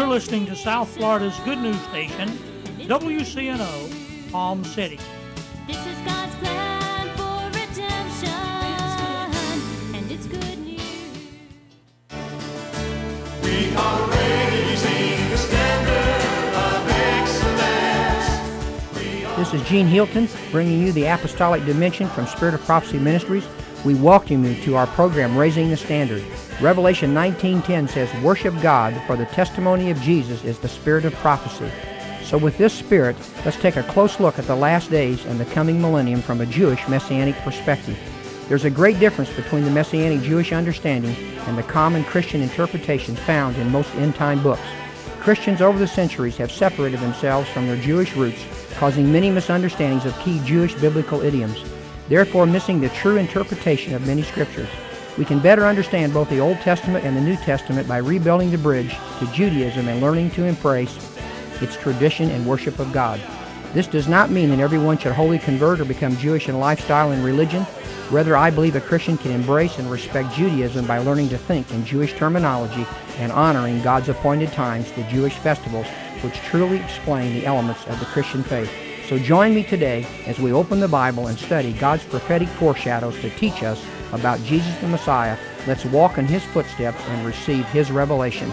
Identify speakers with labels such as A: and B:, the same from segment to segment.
A: listening to South Florida's good news station, WCNO, Palm City.
B: This is God's plan for redemption, and it's good news.
C: We are raising the standard of excellence.
D: This is Gene Hilton bringing you the Apostolic Dimension from Spirit of Prophecy Ministries. We welcome you to our program, Raising the Standard. Revelation 19:10 says, "Worship God, for the testimony of Jesus is the spirit of prophecy." So with this spirit, let's take a close look at the last days and the coming millennium from a Jewish Messianic perspective. There's a great difference between the Messianic Jewish understanding and the common Christian interpretation found in most end-time books. Christians over the centuries have separated themselves from their Jewish roots, causing many misunderstandings of key Jewish biblical idioms, therefore missing the true interpretation of many scriptures. We can better understand both the Old Testament and the New Testament by rebuilding the bridge to Judaism and learning to embrace its tradition and worship of God. This does not mean that everyone should wholly convert or become Jewish in lifestyle and religion. Rather, I believe a Christian can embrace and respect Judaism by learning to think in Jewish terminology and honoring God's appointed times, the Jewish festivals, which truly explain the elements of the Christian faith. So join me today as we open the Bible and study God's prophetic foreshadows to teach us about Jesus the Messiah. Let's walk in His footsteps and receive His revelation.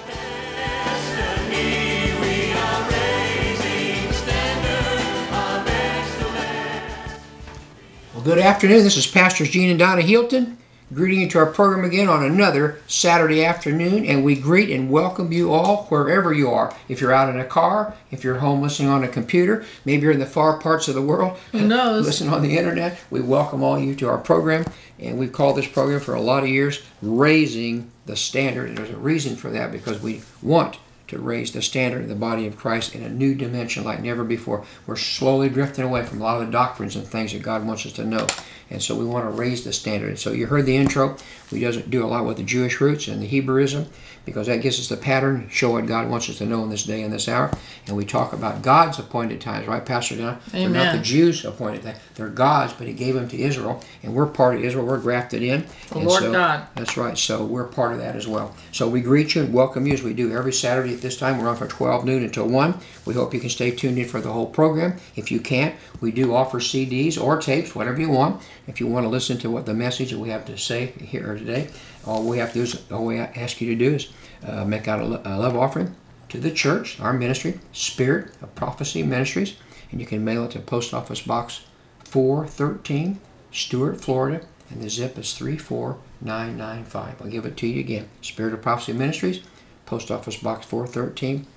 D: Well, good afternoon. This is Pastors Gene and Donna Hilton, greeting you to our program again on another Saturday afternoon, and we greet and welcome you all wherever you are. If you're out in a car, if you're home listening on a computer, maybe you're in the far parts of the world,
E: who knows?
D: Listen on the internet, we welcome all you to our program, and we've called this program for a lot of years, Raising the Standard, and there's a reason for that, because we want to raise the standard of the body of Christ in a new dimension like never before. We're slowly drifting away from a lot of the doctrines and things that God wants us to know. And so we want to raise the standard. And so you heard the intro. We doesn't do a lot with the Jewish roots and the Hebrewism, because that gives us the pattern, show what God wants us to know in this day and this hour. And we talk about God's appointed times, right, Pastor John?
E: Amen.
D: They're not the Jews' appointed times. They're God's, but He gave them to Israel. And we're part of Israel. We're grafted in.
E: The Lord God.
D: That's right. So we're part of that as well. So we greet you and welcome you as we do every Saturday at this time. We're on from 12 noon until 1. We hope you can stay tuned in for the whole program. If you can't, we do offer CDs or tapes, whatever you want. If you want to listen to what the message that we have to say here today, all we ask you to do is make out a love offering to the church, our ministry, Spirit of Prophecy Ministries, and you can mail it to Post Office Box 413, Stuart, Florida, and the zip is 34995. I'll give it to you again. Spirit of Prophecy Ministries, Post Office Box 413,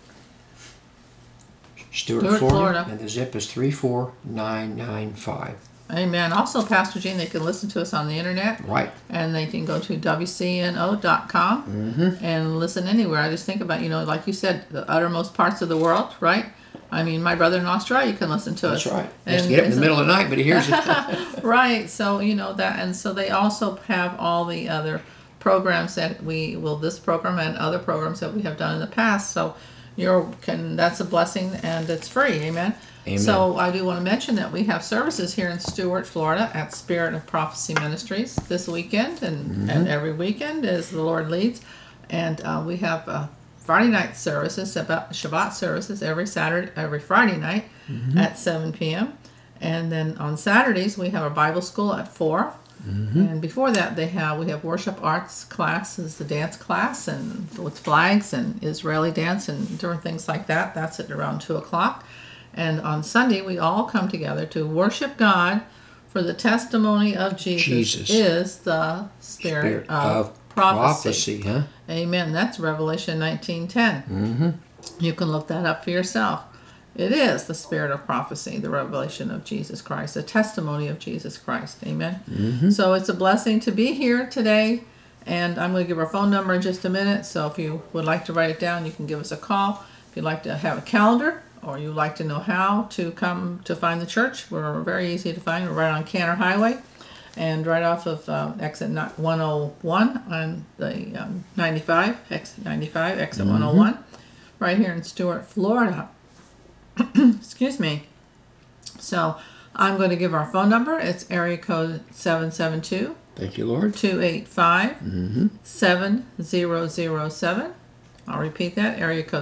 D: Stuart, Florida, and the zip is 34995.
E: Amen. Also, Pastor Gene, they can listen to us on the internet.
D: Right.
E: And they can go to WCNO.com and listen anywhere. I just think about, like you said, the uttermost parts of the world, right? I mean, my brother in Australia can listen to us.
D: That's right. He has to get up in the middle of the night, but he hears it.
E: Right. So, that. And so they also have all the other programs that this program and other programs that we have done in the past. So that's a blessing, and it's free. Amen.
D: Amen.
E: So I do want to mention that we have services here in Stuart, Florida at Spirit of Prophecy Ministries this weekend and every weekend as the Lord leads. And we have Friday night services, Shabbat services every Friday night at 7 p.m. And then on Saturdays we have a Bible school at 4. And before that we have worship arts classes, the dance class, and with flags and Israeli dance and different things like that. That's at around 2 o'clock. And on Sunday, we all come together to worship God, for the testimony of Jesus is the spirit of prophecy.
D: Huh?
E: Amen. That's Revelation 19:10. You can look that up for yourself. It is the spirit of prophecy, the revelation of Jesus Christ, the testimony of Jesus Christ. Amen. So it's a blessing to be here today. And I'm going to give our phone number in just a minute. So if you would like to write it down, you can give us a call. If you'd like to have a calendar, or you'd like to know how to come to find the church, we're very easy to find. We're right on Canner Highway and right off of exit 101 on the 95, exit 95, exit 101, right here in Stuart, Florida. Excuse me. So I'm going to give our phone number. It's area code 772.
D: Thank you, Lord.
E: 285 7007. I'll repeat that, area code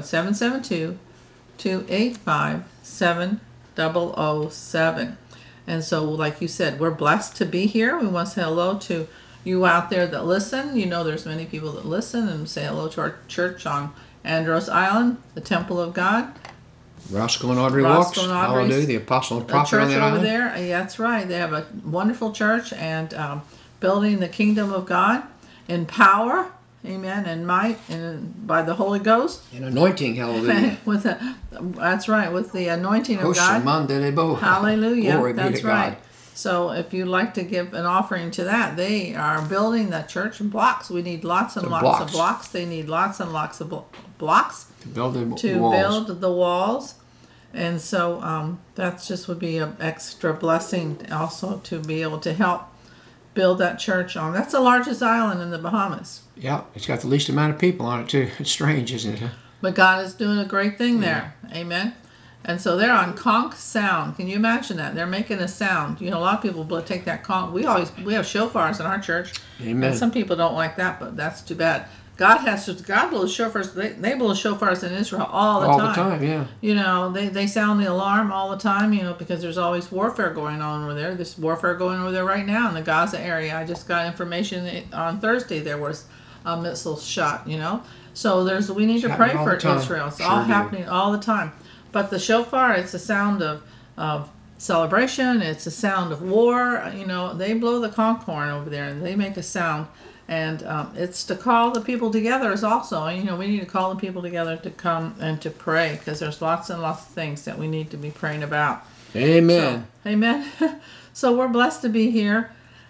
E: 772-285-7007. And so, like you said, we're blessed to be here. We want to say hello to you out there that listen. You know there's many people that listen, and say hello to our church on Andros Island, the Temple of God.
D: Roscoe and Audrey
E: Roscoe
D: Walks.
E: and Audrey's-
D: Hallelujah, the apostle and
E: The
D: prophet on
E: church
D: that
E: over
D: island.
E: there, that's right. They have a wonderful church and building the kingdom of God in power, amen, and might, and by the Holy Ghost.
D: And anointing, hallelujah.
E: That's right, with the anointing of God.
D: Hallelujah.
E: Hallelujah.
D: Glory be
E: That's
D: to
E: right.
D: God.
E: So if you'd like to give an offering to that, they are building the church in blocks. We need lots and
D: The
E: lots
D: blocks.
E: of blocks. They need lots and lots of blocks
D: To build the
E: to
D: walls.
E: build the walls. And so that's just would be an extra blessing also to be able to help build that church on. That's the largest island in the Bahamas.
D: Yeah, it's got the least amount of people on it too. It's strange, isn't it? Huh?
E: But God is doing a great thing there. Amen. And so they're on conch sound. Can you imagine that? They're making a sound. You know, a lot of people take that conch. We have shofars in our church.
D: Amen.
E: And some people don't like that, but that's too bad. God blows shofars. They blow shofars in Israel all the time.
D: Yeah.
E: You know, they sound the alarm all the time, you know, because there's always warfare going on over there. There's warfare going over there right now in the Gaza area. I just got information on Thursday there was a missile shot, you know. So we need to pray
D: happening all
E: for
D: the time.
E: Israel. It's
D: Sure
E: all
D: do.
E: happening all the time. But the shofar, it's a sound of celebration. It's a sound of war. You know, they blow the conch horn over there and they make a sound. And it's to call the people together is also, you know, we need to call the people together to come and to pray because there's lots and lots of things that we need to be praying about.
D: Amen.
E: So, amen. So we're blessed to be here,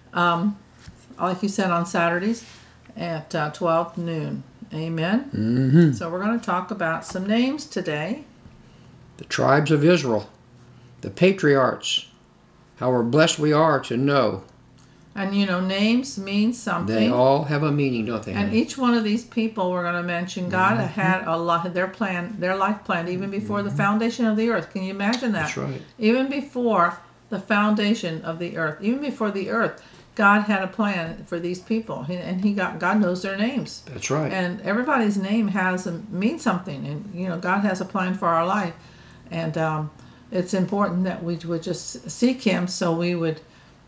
E: like you said, on Saturdays at 12 noon. Amen.
D: Mm-hmm.
E: So we're going to talk about some names today.
D: The tribes of Israel, the patriarchs, how we're blessed we are to know.
E: And, you know, names mean something.
D: They all have a meaning, don't they?
E: And each one of these people we're going to mention, God had a lot of their life planned even before the foundation of the earth. Can you imagine that?
D: That's right.
E: Even before the foundation of the earth, even before the earth, God had a plan for these people, and God knows their names.
D: That's right.
E: And everybody's name means something, and you know God has a plan for our life, and it's important that we would just seek Him, so we would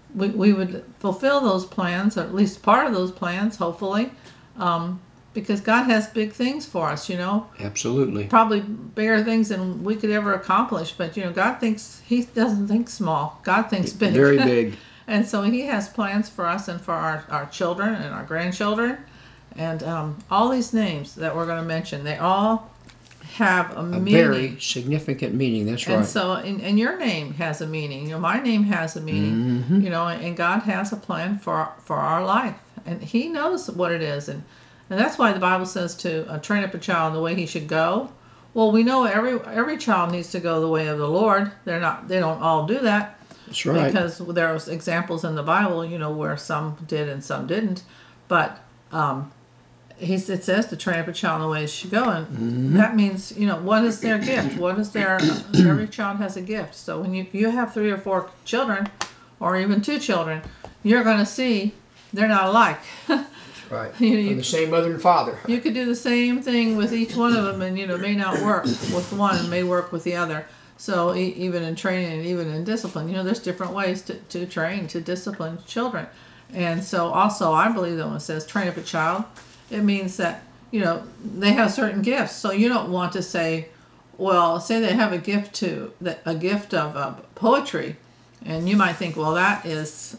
E: fulfill those plans, or at least part of those plans, hopefully, because God has big things for us. You know,
D: Absolutely.
E: probably bigger things than we could ever accomplish. But you know, He doesn't think small. God thinks big.
D: Very big.
E: And so He has plans for us and for our children and our grandchildren. And all these names that we're going to mention, they all have a meaning.
D: Very significant meaning. That's
E: And
D: right.
E: so, and your name has a meaning. You know, my name has a meaning.
D: Mm-hmm.
E: You know, and God has a plan for our life, and He knows what it is, and that's why the Bible says to train up a child in the way he should go. Well, we know every child needs to go the way of the Lord. They don't all do that.
D: That's right.
E: Because there's examples in the Bible, you know, where some did and some didn't. But it says to train up a child in the way they should go. And that means, you know, what is their gift? Every child has a gift. So when you have 3 or 4 children, or even 2 children, you're going to see they're not alike.
D: Right.
E: You-
D: From the same mother and father.
E: You could do the same thing with each one of them, and you know, it may not work with one and may work with the other. So even in training and even in discipline, you know, there's different ways to train, to discipline children. And so also, I believe that when it says train up a child, it means that, you know, they have certain gifts. So you don't want to say, well, say they have a gift of poetry, and you might think, well, that is,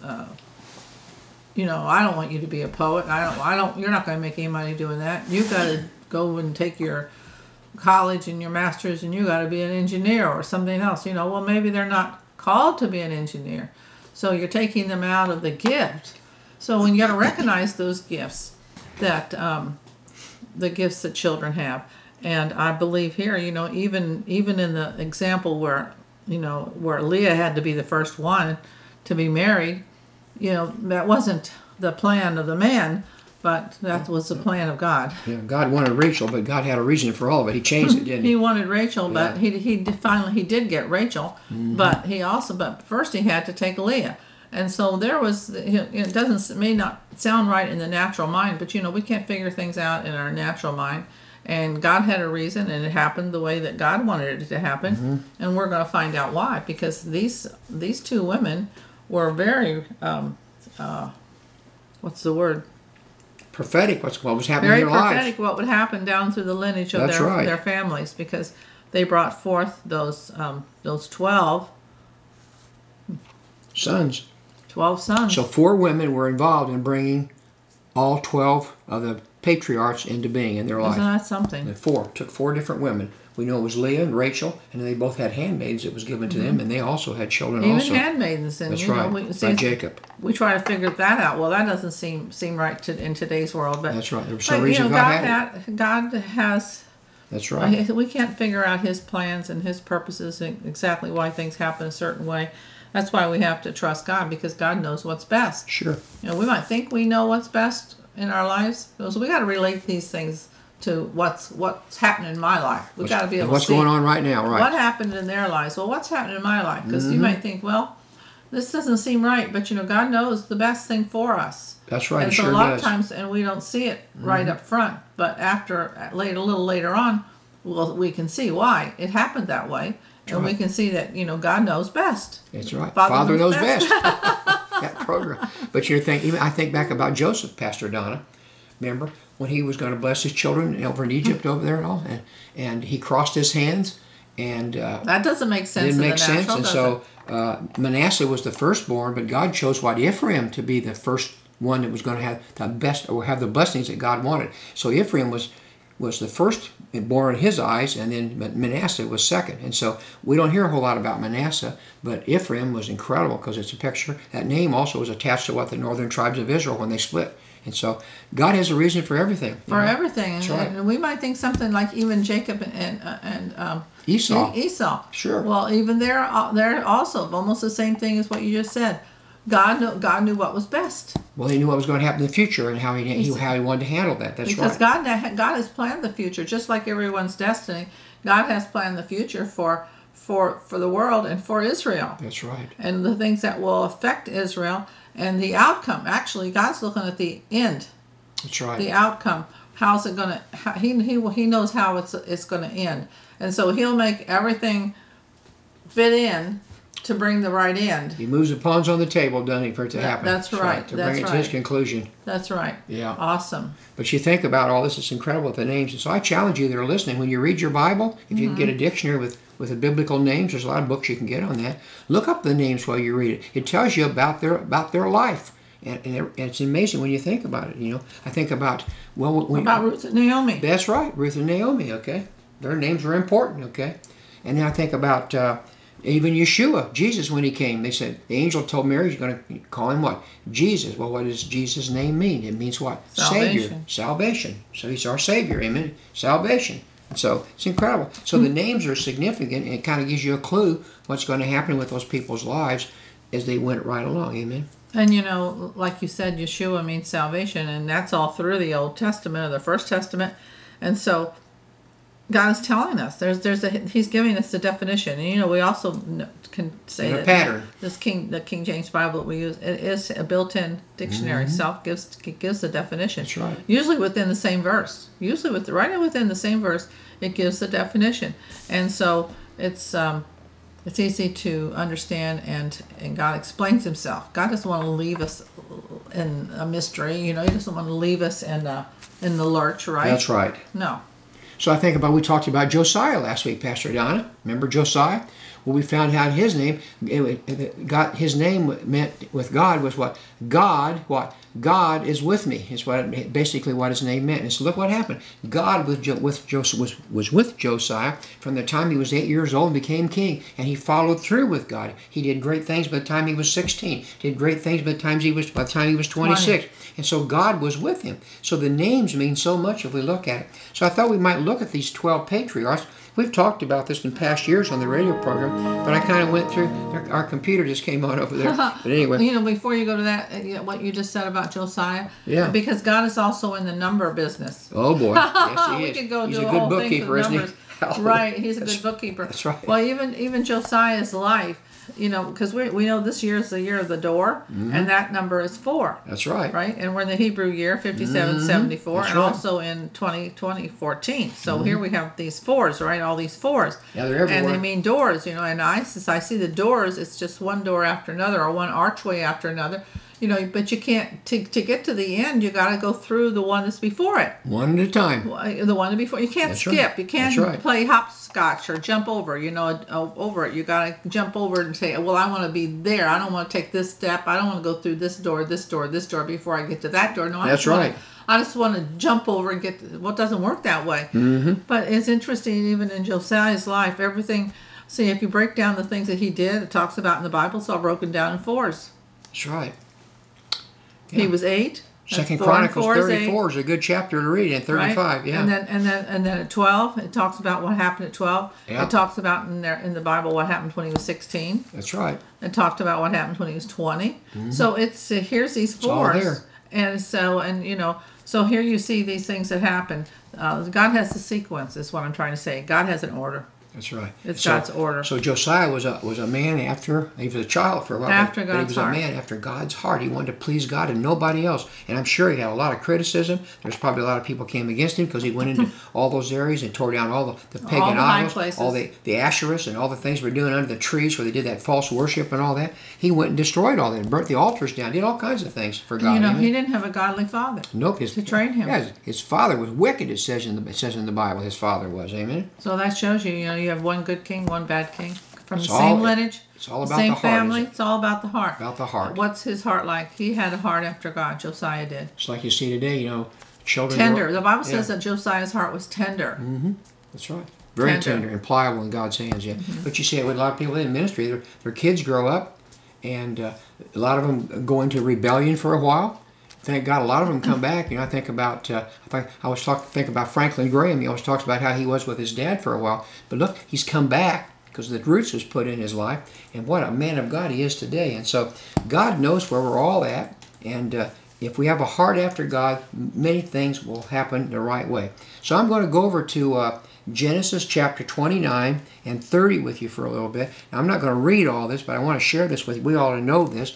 E: you know, I don't want you to be a poet. You're not going to make any money doing that. You've got to go and take your college and your master's, and you got to be an engineer or something else. You know, well, maybe they're not called to be an engineer. So you're taking them out of the gift. So when you got to recognize those gifts, that the gifts that children have. And I believe here, you know, even in the example where, you know, where Leah had to be the first one to be married, you know, that wasn't the plan of the man, but that was the plan of God.
D: Yeah, God wanted Rachel, but God had a reason for all of it. He changed it, didn't
E: He
D: he?
E: wanted Rachel, but he finally did get Rachel, but first he had to take Leah. And so there was, it may not sound right in the natural mind, but you know, we can't figure things out in our natural mind. And God had a reason, and it happened the way that God wanted it to happen. And we're going to find out why, because these two women were very, what's the word?
D: Prophetic, what was happening
E: Very
D: in their lives.
E: prophetic what would happen down through the lineage of
D: That's right.
E: their families, because they brought forth those 12
D: Sons.
E: sons.
D: So 4 women were involved in bringing all 12 of the patriarchs into being in their life.
E: Isn't that something?
D: And 4. Took 4 different women. We know it was Leah and Rachel, and they both had handmaids that was given to them, and they also had children
E: Even
D: also.
E: handmaidens. And,
D: That's
E: you know,
D: right, by Jacob.
E: We try to figure that out. Well, that doesn't seem right in today's world. But
D: That's right. There was some
E: but,
D: reason
E: you know,
D: God had it.
E: God has.
D: That's right.
E: We can't figure out His plans and His purposes and exactly why things happen a certain way. That's why we have to trust God, because God knows what's best.
D: Sure.
E: You know, we might think we know what's best in our lives, so we got to relate these things to what's happening in my life. We got to be able
D: What's
E: to see
D: going on right now, right?
E: what happened in their lives. Well, what's happening in my life? Because you might think, well, this doesn't seem right, but you know, God knows the best thing for us.
D: That's right.
E: And
D: He
E: so
D: sure
E: a lot
D: does.
E: of times, and we don't see it right up front, but a little later on, we can see why it happened that way, and we can see that, you know, God knows best.
D: That's right.
E: Father
D: Father knows
E: knows
D: best. That program. But you think, even I think back about Joseph, Pastor Donna. Remember when he was going to bless his children over in Egypt over there and all, and he crossed his hands, and
E: That doesn't make sense.
D: didn't
E: in
D: make
E: the
D: sense.
E: natural,
D: And
E: does
D: so
E: it?
D: Manasseh was the firstborn, but God chose Ephraim to be the first one that was going to have the best, or have the blessings that God wanted. So Ephraim was the first born in his eyes, and then Manasseh was second. And so we don't hear a whole lot about Manasseh, but Ephraim was incredible because it's a picture. That name also was attached to the northern tribes of Israel when they split. And so God has a reason for everything.
E: For everything,
D: That's right.
E: and we might think something like even Jacob and
D: Esau.
E: Esau.
D: Sure.
E: Well, even they're also almost the same thing as what you just said. God knew what was best.
D: Well, he knew what was going to happen in the future and how he wanted to handle that. That's
E: Because
D: right.
E: God has planned the future, just like everyone's destiny. God has planned the future for the world and for Israel.
D: That's right.
E: And the things that will affect Israel and the outcome. Actually, God's looking at the end,
D: That's right.
E: the outcome. How's it gonna? He knows how it's gonna end, and so He'll make everything fit in to bring the right end.
D: He moves the pawns on the table, doesn't he, for it to happen?
E: That's right.
D: To
E: That's
D: bring it to his
E: right.
D: conclusion.
E: That's right.
D: Yeah.
E: Awesome.
D: But you think about all this, it's incredible with the names. And so I challenge you that are listening, when you read your Bible, if you can get a dictionary with the biblical names, there's a lot of books you can get on that. Look up the names while you read it. It tells you about their life. And it's amazing when you think about it. You know, I think about,
E: About Ruth and Naomi.
D: That's right, Ruth and Naomi, okay? Their names were important, okay? And then I think about even Yeshua, Jesus, when he came, they said, the angel told Mary, you're going to call him what? Jesus. Well, what does Jesus' name mean? It means what?
E: Salvation.
D: Savior. Salvation. So he's our Savior, amen? Salvation. So it's incredible. So the names are significant, and it kind of gives you a clue what's going to happen with those people's lives as they went right along, amen?
E: And you know, like you said, Yeshua means salvation, and that's all through the Old Testament or the First Testament. And so God is telling us He's giving us the definition, and you know, we also can say
D: And a
E: that
D: pattern.
E: the King James Bible that we use, it is a built-in dictionary. Self gives the definition.
D: That's right.
E: Usually within the same verse. Usually right within the same verse, it gives the definition, and so it's easy to understand, and God explains Himself. God doesn't want to leave us in a mystery. You know, He doesn't want to leave us in the lurch, right?
D: That's right.
E: No.
D: So I think we talked about Josiah last week, Pastor Donna. Remember Josiah? Well, we found out his name. His name meant with God was what? God, what? God is with me. Is basically what his name meant. And so look what happened. God was with Josiah from the time he was 8 years old and became king. And he followed through with God. He did great things by the time he was 16. Did great things by the time he was 26.
E: 20.
D: And so God was with him. So the names mean so much if we look at it. So I thought we might look at these 12 patriarchs. We've talked about this in past years on the radio program, but I kind of went through, our computer just came on over there. But anyway.
E: You know, before you go to that, what you just said about Josiah,
D: Yeah.
E: Because God is also in the number business.
D: Oh boy, yes he
E: We
D: is.
E: could go
D: He's
E: do
D: a
E: a
D: good
E: whole thing
D: bookkeeper,
E: with
D: isn't he?
E: numbers. Right, he's a good bookkeeper.
D: That's right.
E: Well, even Josiah's life, because we know this year is the year of the door, and that number is 4.
D: That's right.
E: Right, and we're in the Hebrew year 5774,
D: That's
E: and
D: right.
E: also in 2014. So here we have these 4s, right? All these 4s.
D: Yeah, they're everywhere.
E: And they mean doors, and I see the doors. It's just one door after another, or one archway after another. But you can't to get to the end. You got to go through the one that's before it.
D: One at a time.
E: The one before. You can't
D: That's
E: skip.
D: right.
E: You can't
D: That's right.
E: play hopscotch or jump over. Over it. You got to jump over it and say, "Well, I want to be there. I don't want to take this step. I don't want to go through this door before I get to that door." No,
D: That's right.
E: I just want to jump over and get. Well, it doesn't work that way. Mm-hmm. But it's interesting, even in Josiah's life, everything. See, if you break down the things that he did, it talks about in the Bible. It's all broken down in 4s.
D: That's right.
E: He was 8.
D: Second
E: That's 4 and
D: Chronicles
E: 4 is
D: 34 is a good chapter to read, and 35,
E: right?
D: yeah.
E: And then at 12, it talks about what happened at 12.
D: Yeah.
E: It talks about in the Bible what happened when he was 16.
D: That's right.
E: It talked about what happened when he was 20. So it's here's these 4s.
D: all there.
E: And so here you see these things that happen. God has the sequence, is what I'm trying to say. God has an order.
D: That's right.
E: It's God's order.
D: So Josiah was a man he was a child for a while.
E: After
D: but he
E: God's
D: was
E: heart.
D: a man after God's heart. He wanted to please God and nobody else. And I'm sure he had a lot of criticism. There's probably a lot of people came against him because he went into all those areas and tore down all the pagan
E: All the high
D: idols,
E: places.
D: all the Asherahs and all the things we were doing under the trees where they did that false worship and all that. He went and destroyed all that and burnt the altars down, did all kinds of things for God. Amen?
E: He didn't have a godly father.
D: Nope.
E: to train him.
D: Yeah, his father was wicked, it says in the Bible. His father was. Amen?
E: So that shows you, you have one good king, one bad king from the
D: It's
E: same
D: all-
E: lineage,
D: it's all
E: the
D: about
E: same
D: the heart,
E: family.
D: isn't it?
E: It's all about the heart.
D: About the heart.
E: What's his heart like? He had a heart after God. Josiah did.
D: It's like you see today, children.
E: Tender. The Bible
D: Yeah.
E: says that Josiah's heart was tender.
D: That's right. Very
E: Tender.
D: tender and pliable in God's hands, yeah. But you see it with a lot of people in ministry. Their kids grow up, and a lot of them go into rebellion for a while. Thank God, a lot of them come back. I think about think about Franklin Graham. He always talks about how he was with his dad for a while. But look, he's come back because the roots was put in his life, and what a man of God he is today. And so God knows where we're all at, and if we have a heart after God, many things will happen the right way. So I'm going to go over to Genesis chapter 29 and 30 with you for a little bit. Now, I'm not going to read all this, but I want to share this with you. We ought to know this.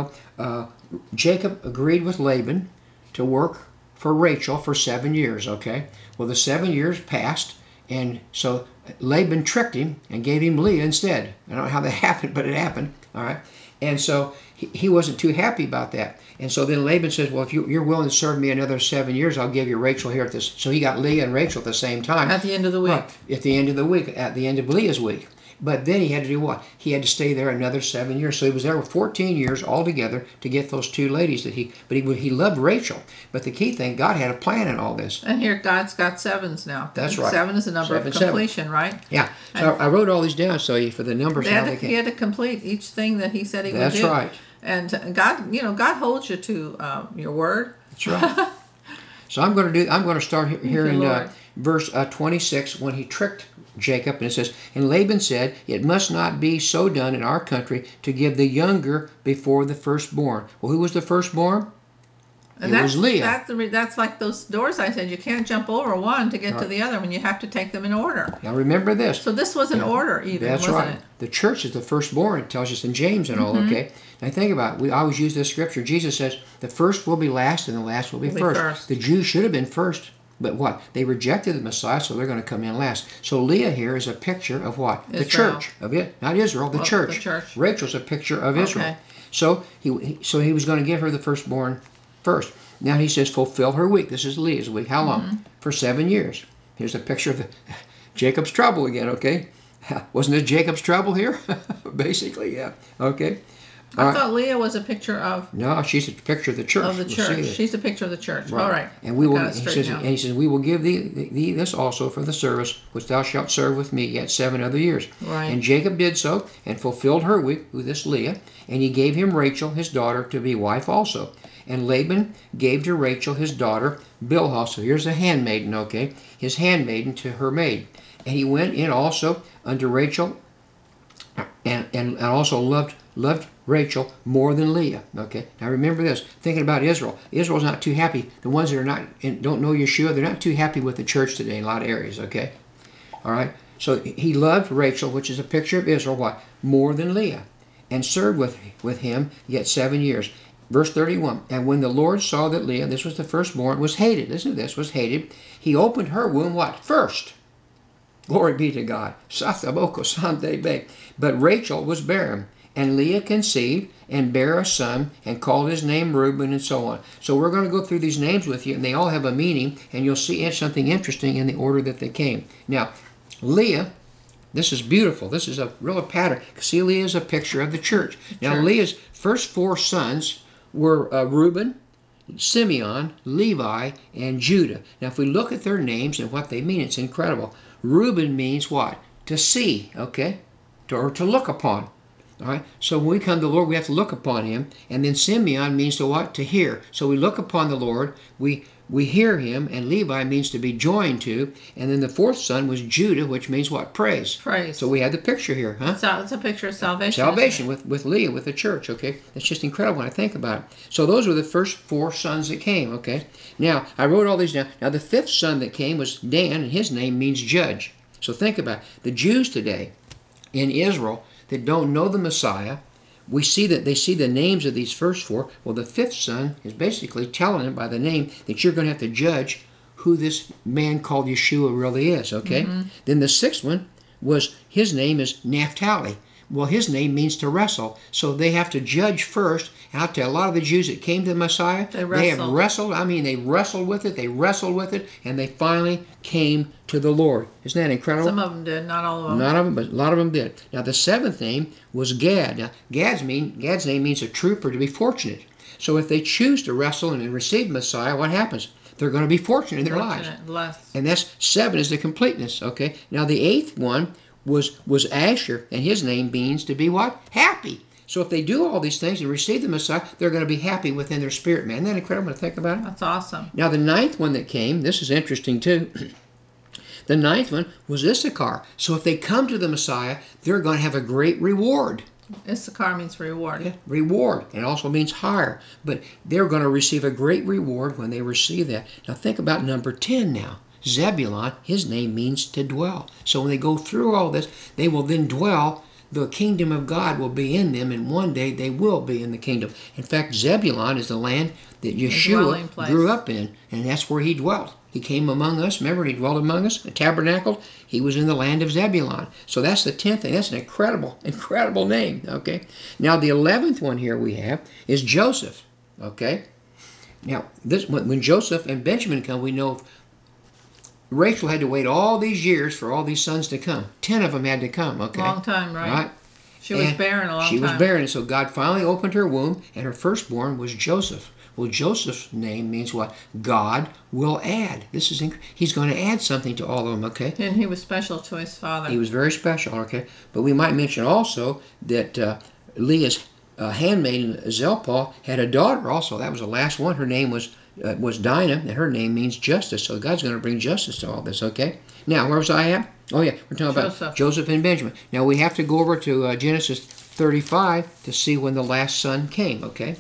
D: Jacob agreed with Laban to work for Rachel for 7 years, okay? Well, the 7 years passed, and so Laban tricked him and gave him Leah instead. I don't know how that happened, but it happened, all right? And so he wasn't too happy about that. And so then Laban says, well, if you're willing to serve me another 7 years, I'll give you Rachel here at this. So he got Leah and Rachel at the same time.
E: At the end of the week.
D: Right, at the end of the week, at the end of Leah's week. But then he had to do what? He had to stay there another 7 years. So he was there for 14 years altogether to get those 2 ladies but he loved Rachel. But the key thing, God had a plan in all this.
E: And here God's got 7s now.
D: That's right.
E: 7 is the number of
D: 7.
E: completion, right?
D: Yeah. So I wrote all these down so you for the numbers how they
E: He
D: came.
E: had to complete each thing that he said he would
D: That's
E: do.
D: right.
E: And God, God holds you to your word.
D: That's right. So I'm going to start here
E: you,
D: in
E: Lord.
D: verse 26 when he tricked Jacob, and it says, and Laban said, it must not be so done in our country to give the younger before the firstborn. Well, who was the firstborn?
E: And
D: It was Leah.
E: That's like those doors I said. You can't jump over one to get to the other when you have to take them in order.
D: Now remember this.
E: So this was an order even,
D: That's
E: wasn't
D: right.
E: it?
D: The church is the firstborn. It tells us in James and all, okay? Now think about it. We always use this scripture. Jesus says, the first will be last and the last will be first. The Jews should have been first. But what? They rejected the Messiah, so they're going to come in last. So Leah here is a picture of what? The
E: Israel.
D: church. Of it. Not Israel, the
E: Well,
D: church.
E: the church.
D: Rachel's a picture of Israel.
E: Okay.
D: So he was going to give her the firstborn first. Now he says, fulfill her week. This is Leah's week. How long? For 7 years. Here's a picture of Jacob's trouble again, okay? Wasn't it Jacob's trouble here? Basically, yeah. Okay.
E: I thought Leah was a picture of
D: No, she's a picture of the church.
E: the
D: We'll see
E: church.
D: this.
E: She's a picture of the church.
D: Right.
E: All right.
D: And we will.
E: Got it straightened out.
D: He says, we will give thee this also for the service which thou shalt serve with me yet 7 other years.
E: Right.
D: And Jacob did so and fulfilled her week with this Leah, and he gave him Rachel his daughter to be wife also. And Laban gave to Rachel his daughter Bilhah. So here's a handmaiden, okay? His handmaiden to her maid. And he went in also unto Rachel, and also loved Rachel more than Leah. Okay. Now remember this. Thinking about Israel. Israel's not too happy. The ones that don't know Yeshua, they're not too happy with the church today in a lot of areas. Okay. All right. So he loved Rachel, which is a picture of Israel. What? More than Leah. and served with him yet 7 years. Verse 31, and when the Lord saw that Leah, this was the firstborn, was hated, listen to this, was hated, he opened her womb, what? First. Glory be to God. But Rachel was barren, and Leah conceived and bare a son and called his name Reuben, and so on. So we're going to go through these names with you, and they all have a meaning, and you'll see something interesting in the order that they came. Now, Leah, this is beautiful. This is a real pattern. See, Leah is a picture of the church. Now, Leah's first 4 sons were Reuben, Simeon, Levi, and Judah. Now, if we look at their names and what they mean, it's incredible. Reuben means what? To see, okay? Or to look upon. All right? So when we come to the Lord, we have to look upon him. And then Simeon means to what? To hear. So we look upon the Lord, we hear him, and Levi means to be joined to. And then the 4th son was Judah, which means what? Praise.
E: Praise.
D: So we had the picture here, huh?
E: It's a picture of salvation.
D: Salvation with Leah, with the church, okay? It's just incredible when I think about it. So those were the first 4 sons that came, okay? Now, I wrote all these down. Now, the 5th son that came was Dan, and his name means judge. So think about it. The Jews today in Israel that don't know the Messiah, we see that they see the names of these first 4. Well, the 5th son is basically telling them by the name that you're going to have to judge who this man called Yeshua really is, okay? Then the 6th one was, his name is Naphtali. Well, his name means to wrestle. So they have to judge first. Out to a lot of the Jews that came to the Messiah, they have wrestled. I mean, they wrestled with it, and they finally came to the Lord. Isn't that incredible?
E: Some of them did, not all of them.
D: Not of them, but a lot of them did. Now, the 7th name was Gad. Now, Gad's name means a trooper, to be fortunate. So if they choose to wrestle and receive Messiah, what happens? They're going to be fortunate in their lives.
E: Blessed.
D: And that's 7 is the completeness, okay? Now, the 8th one was Asher, and his name means to be what? Happy. So if they do all these things and receive the Messiah, they're going to be happy within their spirit, man. Isn't that incredible to think about it?
E: That's awesome.
D: Now, the 9th one that came, this is interesting too. The 9th one was Issachar. So if they come to the Messiah, they're going to have a great reward.
E: Issachar means reward.
D: Yeah, reward. It also means higher. But they're going to receive a great reward when they receive that. Now, think about number 10 now. Zebulon, his name means to dwell. So when they go through all this, they will then dwell. The kingdom of God will be in them, and one day they will be in the kingdom. In fact, Zebulon is the land that Yeshua grew up in, and that's where he dwelt. He came among us. Remember, he dwelt among us, tabernacled. He was in the land of Zebulon. So that's the 10th thing. That's an incredible name, okay? Now, the 11th one here we have is Joseph, okay? Now, when Joseph and Benjamin come, we know Rachel had to wait all these years for all these sons to come. 10 of them had to come, okay?
E: Long time, right? She was barren a long time.
D: She was barren, and so God finally opened her womb, and her firstborn was Joseph. Well, Joseph's name means what? God will add. He's going to add something to all of them, okay?
E: And he was special to his father.
D: He was very special, okay? But we might mention also that Leah's handmaiden Zilpah had a daughter also. That was the last one. Her name was Dinah, and her name means justice. So God's going to bring justice to all this, okay? Now, where was I at? Oh, yeah, we're talking about Joseph and Benjamin. Now, we have to go over to Genesis 35 to see when the last son came, okay?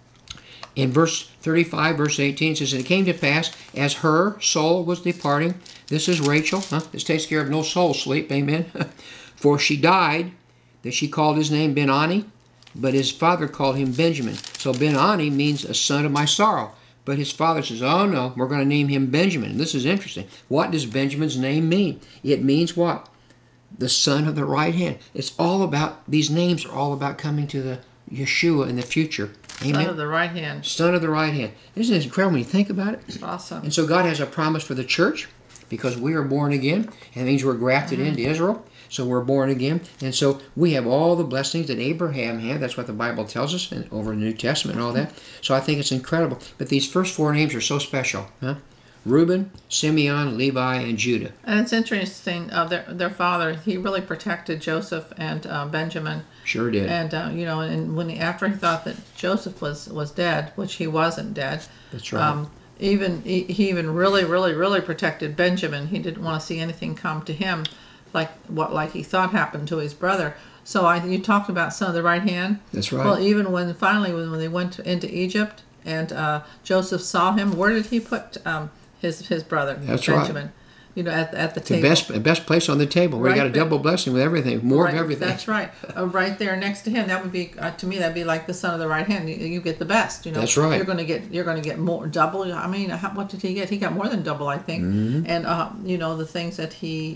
D: In verse 35, verse 18, it says, and it came to pass, as her soul was departing, this is Rachel, this takes care of no soul sleep, amen? For she died, that she called his name Ben-Ani, but his father called him Benjamin. So Ben-Ani means a son of my sorrow. But his father says, oh no, we're going to name him Benjamin. And this is interesting. What does Benjamin's name mean? It means what? The son of the right hand. It's all about, these names are all about coming to the Yeshua in the future. Amen?
E: Son of the right hand.
D: Son of the right hand. Isn't it incredible when you think about it?
E: It's awesome.
D: And so God has a promise for the church because we are born again. And it means we're grafted into Israel. So we're born again. And so we have all the blessings that Abraham had. That's what the Bible tells us and over in the New Testament and all that. So I think it's incredible. But these first 4 names are so special. Reuben, Simeon, Levi, and Judah.
E: And it's interesting, their father, he really protected Joseph and Benjamin.
D: Sure did.
E: And, and when after he thought that Joseph was dead, which he wasn't dead.
D: That's right.
E: He even really protected Benjamin. He didn't want to see anything come to him like he thought happened to his brother. So you talked about son of the right hand.
D: That's right.
E: Well, even when they went into Egypt and Joseph saw him, where did he put his brother?
D: That's
E: Benjamin?
D: Right.
E: at the
D: The
E: table.
D: best place on the table. We
E: Right
D: got a
E: there.
D: double blessing with everything, more
E: Right,
D: of everything.
E: That's right. Right there next to him, that would be to me that'd be like the son of the right hand. You get the best.
D: That's right.
E: You're going to get more double. I mean, what did he get? He got more than double, I think.
D: Mm-hmm.
E: And the things that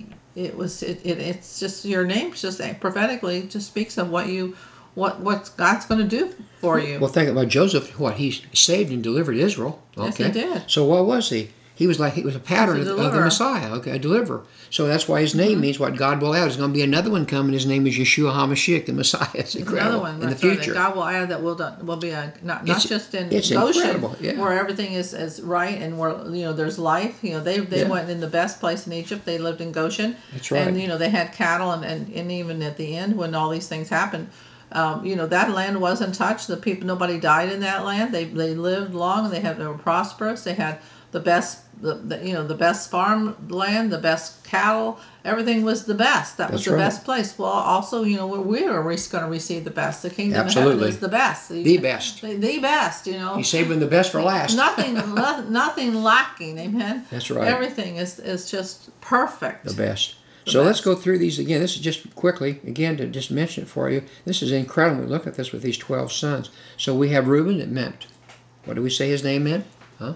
E: it's just your name just prophetically just speaks of what God's going to do for you.
D: Well, think about Joseph. He saved and delivered Israel. Okay.
E: Yes, he did.
D: So what was he? He was a pattern
E: He's a
D: of the
E: deliverer.
D: Messiah, okay, a deliverer. So that's why his name means what God will add. There's going to be another one coming. His name is Yeshua HaMashiach, the Messiah. It's incredible.
E: Another one
D: in the
E: that's right,
D: future.
E: that God will add that will be not
D: It's-
E: just in
D: it's
E: Goshen
D: incredible, yeah.
E: where everything is right and where there's life. They
D: Yeah.
E: went in the best place in Egypt. They lived in Goshen.
D: That's right.
E: And they had cattle and even at the end when all these things happened, that land wasn't touched. The people, nobody died in that land. They lived long. They were prosperous. They had the best the best farmland, the best cattle. Everything was the best. That was
D: That's
E: the
D: right.
E: best place. Well, also we're going to receive the best. The kingdom of
D: Absolutely.
E: heaven is the best.
D: The best.
E: The best.
D: He's saving the best for last.
E: Nothing lacking. Amen.
D: That's right.
E: Everything is just perfect.
D: The best.
E: The
D: So let's
E: best.
D: go through these again. This is just quickly, again, to just mention it for you. This is incredible. We look at this with these 12 sons. So we have Reuben. It meant, what do we say his name meant? Huh?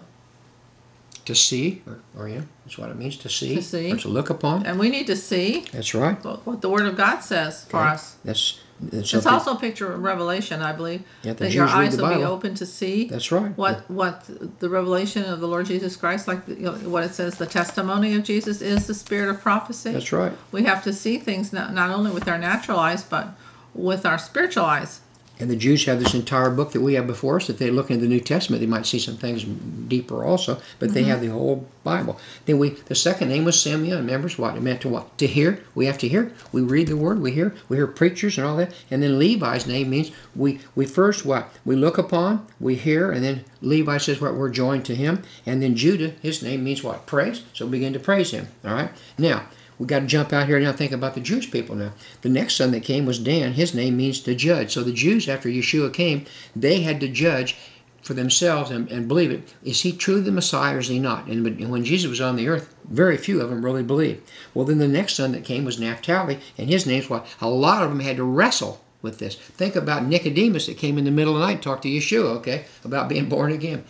D: To see, or that's what it means, to see.
E: To see.
D: Or to look upon.
E: And we need to see
D: That's right.
E: what the Word of God says for
D: Okay.
E: us.
D: That's
E: It's
D: something-
E: also a picture of Revelation, I believe.
D: Yeah, the
E: that your
D: Jews read
E: eyes
D: the
E: will be
D: Bible.
E: open to see.
D: That's right.
E: What the revelation of the Lord Jesus Christ, like what it says, the testimony of Jesus is the spirit of prophecy.
D: That's right.
E: We have to see things not only with our natural eyes, but with our spiritual eyes.
D: And the Jews have this entire book that we have before us. If they look into the New Testament, they might see some things deeper also. But they have the whole Bible. Then the second name was Simeon. Remember what it meant to what? To hear. We have to hear. We read the Word. We hear. We hear preachers and all that. And then Levi's name means we first what? We look upon. We hear. And then Levi says what? We're joined to him. And then Judah, his name means what? Praise. So we begin to praise him. All right. Now. We got to jump out here now and think about the Jewish people now. The next son that came was Dan. His name means to judge. So the Jews, after Yeshua came, they had to judge for themselves and believe it. Is he truly the Messiah or is he not? And when Jesus was on the earth, very few of them really believed. Well, then the next son that came was Naphtali, and his name's what? A lot of them had to wrestle with this. Think about Nicodemus that came in the middle of the night and talked to Yeshua, okay, about being born again.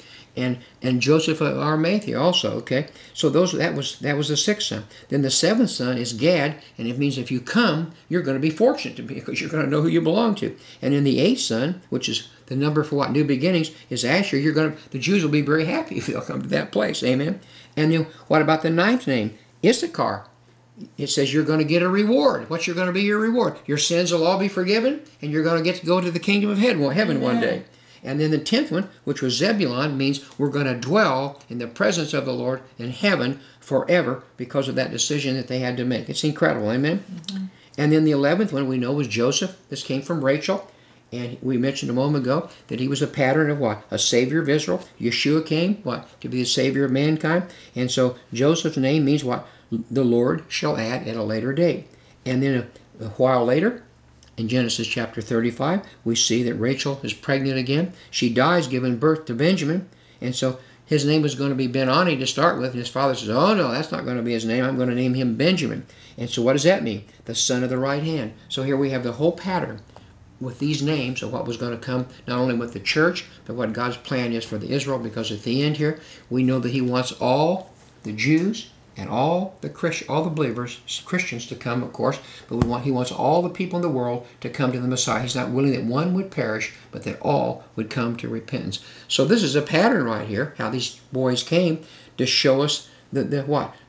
D: And Joseph of Arimathea also, okay? So that was the sixth son. Then the seventh son is Gad, and it means if you come, you're going to be fortunate to be, because you're going to know who you belong to. And then the eighth son, which is the number for what? New beginnings, is Asher. The Jews will be very happy if they'll come to that place, amen? And then what about the ninth name? Issachar. It says you're going to get a reward. What's going to be your reward? Your sins will all be forgiven, and you're going to get to go to the kingdom of heaven one day. And then the 10th one, which was Zebulon, means we're going to dwell in the presence of the Lord in heaven forever because of that decision that they had to make. It's incredible, amen? Mm-hmm. And then the 11th one we know was Joseph. This came from Rachel. And we mentioned a moment ago that he was a pattern of what? A savior of Israel. Yeshua came, what? To be the savior of mankind. And so Joseph's name means what? The Lord shall add at a later date. And then a while later, in Genesis chapter 35, we see that Rachel is pregnant again. She dies giving birth to Benjamin. And so his name was going to be Ben-Ani to start with. And his father says, oh no, that's not going to be his name. I'm going to name him Benjamin. And so what does that mean? The son of the right hand. So here we have the whole pattern with these names of what was going to come, not only with the church, but what God's plan is for the Israel. Because at the end here, we know that he wants all the Jews and all the believers, Christians, to come, of course, but he wants all the people in the world to come to the Messiah. He's not willing that one would perish, but that all would come to repentance. So this is a pattern right here, how these boys came to show us the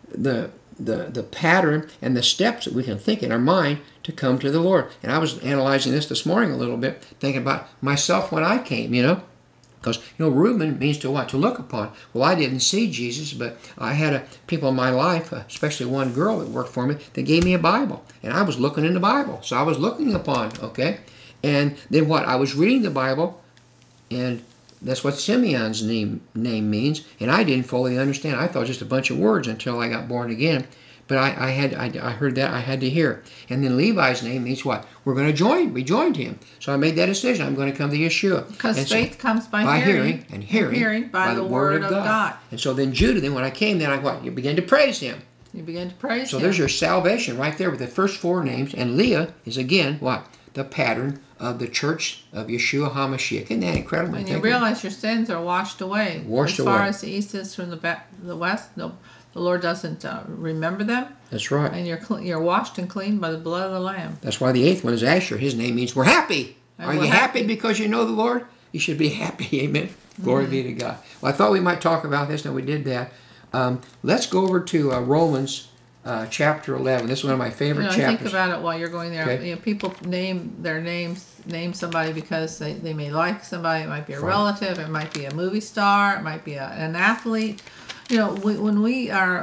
D: pattern and the steps that we can think in our mind to come to the Lord. And I was analyzing this morning a little bit, thinking about myself when I came, Because, Reuben means to what? To look upon. Well, I didn't see Jesus, but I had people in my life, especially one girl that worked for me, that gave me a Bible. And I was looking in the Bible. So I was looking upon, okay? And then what? I was reading the Bible, and that's what Simeon's name means. And I didn't fully understand. I thought just a bunch of words until I got born again. But I heard that, I had to hear. And then Levi's name means what? We're going to be joined to him. So I made that decision. I'm going to come to Yeshua.
E: Because faith comes by hearing,
D: and hearing
E: by the word of God.
D: And so then Judah, when I came, you began to praise him.
E: You begin to praise
D: So
E: Him.
D: there's your salvation right there with the first 4 names. And Leah is again what? The pattern of the church of Yeshua HaMashiach. Isn't that incredible?
E: When you realize your sins are washed away.
D: Washed
E: as far
D: away.
E: as the east is from the west, the Lord doesn't remember them.
D: That's right.
E: And you're washed and cleaned by the blood of the Lamb.
D: That's why the 8th one is Asher. His name means we're happy.
E: And
D: Are
E: we're
D: you happy
E: happy.
D: because you know the Lord? You should be happy. Amen. Glory be to God. Well, I thought we might talk about this, and we did that. Let's go over to Romans chapter 11. This is one of my favorite chapters.
E: Think about it while you're going there.
D: Okay.
E: People name somebody because they may like somebody. It might be a relative. It might be a movie star. It might be an athlete. When we are,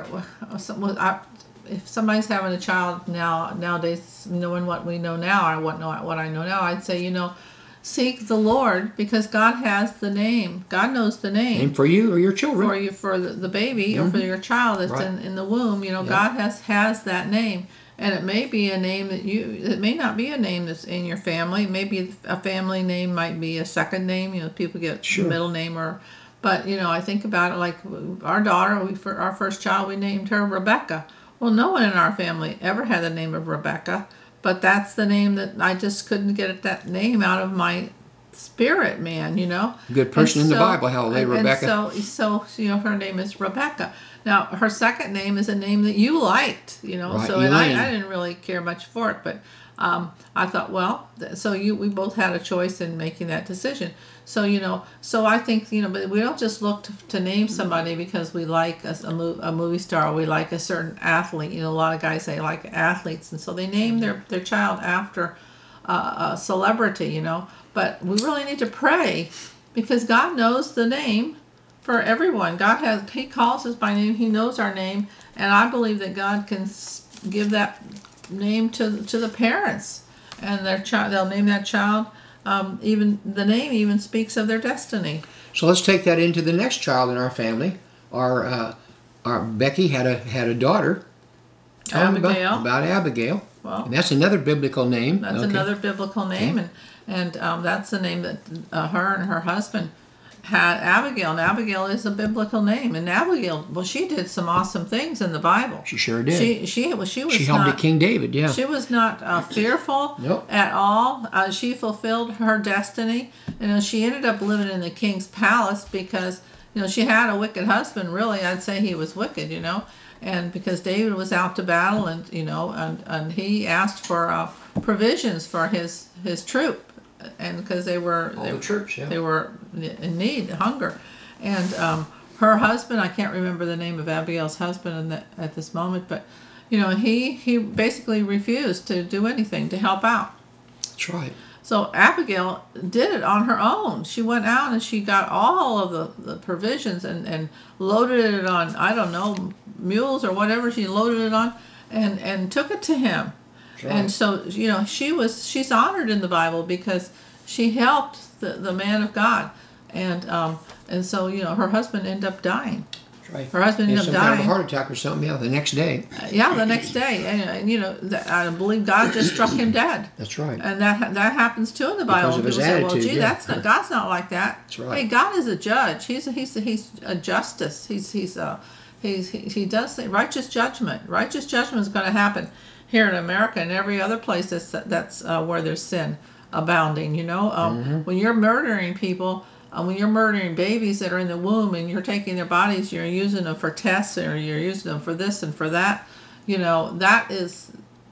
E: if somebody's having a child nowadays, knowing what we know now, or what I know now, I'd say, seek the Lord, because God has the name. God knows the name.
D: Name for you or your children.
E: For the baby or for your child that's
D: Right.
E: in the womb. God has that name. And it may be a name it may not be a name that's in your family. Maybe a family name might be a second name. People get
D: Sure.
E: middle name but I think about it like our daughter, for our first child, we named her Rebecca. Well, no one in our family ever had the name of Rebecca, but that's the name that I just couldn't get that name out of my spirit, man,
D: Good person in the Bible, hallelujah, Rebecca.
E: And so her name is Rebecca. Now, her second name is a name that you liked,
D: Right,
E: so and I
D: Elaine.
E: didn't really care much for it, but I thought, well, we both had a choice in making that decision. So, so I think, but we don't just look to name somebody because we like a movie star, or we like a certain athlete. A lot of guys, they like athletes, and so they name their child after a celebrity, But we really need to pray, because God knows the name for everyone. He calls us by name. He knows our name, and I believe that God can give that name to the parents, and their child. They'll name that child. Even the name even speaks of their destiny.
D: So let's take that into the next child in our family. Our Becky had a daughter. Tell me
E: Abigail.
D: about Abigail.
E: Well,
D: And that's another biblical name.
E: that's
D: Okay.
E: another biblical name,
D: Okay.
E: and that's the name that her and her husband had, Abigail. And Abigail is a biblical name. And Abigail, well, she did some awesome things in the Bible.
D: She sure did.
E: She was
D: She helped
E: not,
D: King David, yeah.
E: She was not fearful
D: Nope.
E: at all. She fulfilled her destiny. She ended up living in the king's palace because she had a wicked husband. Really, I'd say he was wicked. And because David was out to battle, and and he asked for provisions for his troop, and because they were
D: the church, yeah.
E: they were in need, hunger, and her husband, I can't remember the name of Abigail's husband at this moment, but he basically refused to do anything to help out.
D: That's right.
E: So Abigail did it on her own. She went out and she got all of the provisions and loaded it on, I don't know, mules or whatever she loaded it on, and took it to him.
D: Right.
E: And so, she's honored in the Bible because she helped the man of God. And so, her husband ended up dying.
D: That's right.
E: Her husband ended up
D: Some kind of a
E: dying.
D: heart attack or something, the next day.
E: Yeah, the next day. And I believe God just struck him dead.
D: That's right.
E: And that happens too in the Bible.
D: Because of his
E: People say,
D: attitude,
E: well, gee,
D: yeah.
E: God's not like that.
D: That's right.
E: Hey, God is a judge. He's a justice. He does the righteous judgment. Righteous judgment is going to happen here in America and every other place that's where there's sin abounding. When you're murdering people, when you're murdering babies that are in the womb and you're taking their bodies, you're using them for tests, or you're using them for this and for that. That is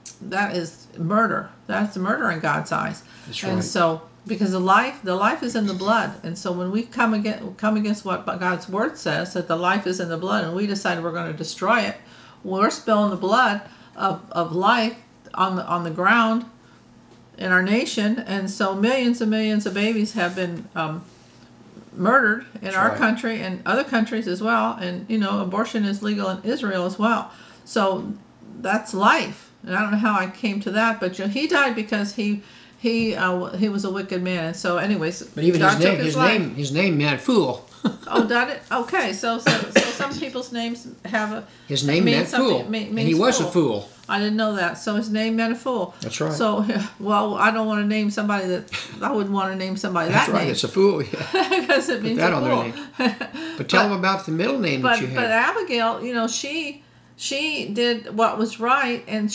E: murder. That's murder in God's eyes.
D: That's
E: And
D: right.
E: so, because the life is in the blood, and so when we come against what God's word says, that the life is in the blood, and we decide we're going to destroy it, we're spilling the blood of life on the ground in our nation, and so millions and millions of babies have been murdered in our
D: right.
E: country and other countries as well, and abortion is legal in Israel as well. So that's life, and I don't know how I came to that, but he died because he was a wicked man, and so anyways,
D: But even
E: God took
D: his name meant fool.
E: Oh, did it? Okay, so some people's names have
D: His name
E: mean
D: meant
E: something-
D: fool.
E: means
D: And he was a fool.
E: I didn't know that. So his name meant a fool.
D: That's right.
E: So, well, I don't want to name somebody that I wouldn't want to name somebody
D: That's
E: that
D: right.
E: name.
D: It's a fool. Yeah.
E: Because it means
D: that
E: a
D: on
E: fool.
D: their name. But tell them about the middle name that you
E: But
D: had.
E: Abigail, she she did what was right, and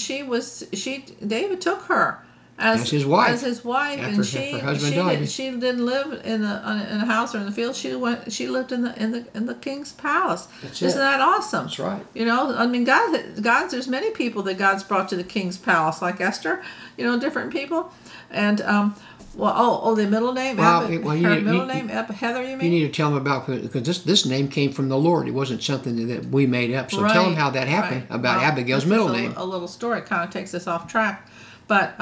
E: David took her as
D: his wife.
E: and
D: After
E: she
D: her husband died.
E: she didn't live in a house or in the field. She lived in the king's palace.
D: That's
E: Isn't
D: it.
E: that awesome?
D: That's right.
E: You know, I mean, God's there's many people that God's brought to the king's palace, like Esther. You know, different people, and the middle name.
D: Well,
E: Heather, you mean?
D: You need to tell them about, because this name came from the Lord. It wasn't something that we made up. So tell them how that happened, about Abigail's middle name.
E: A little story kind of takes us off track. But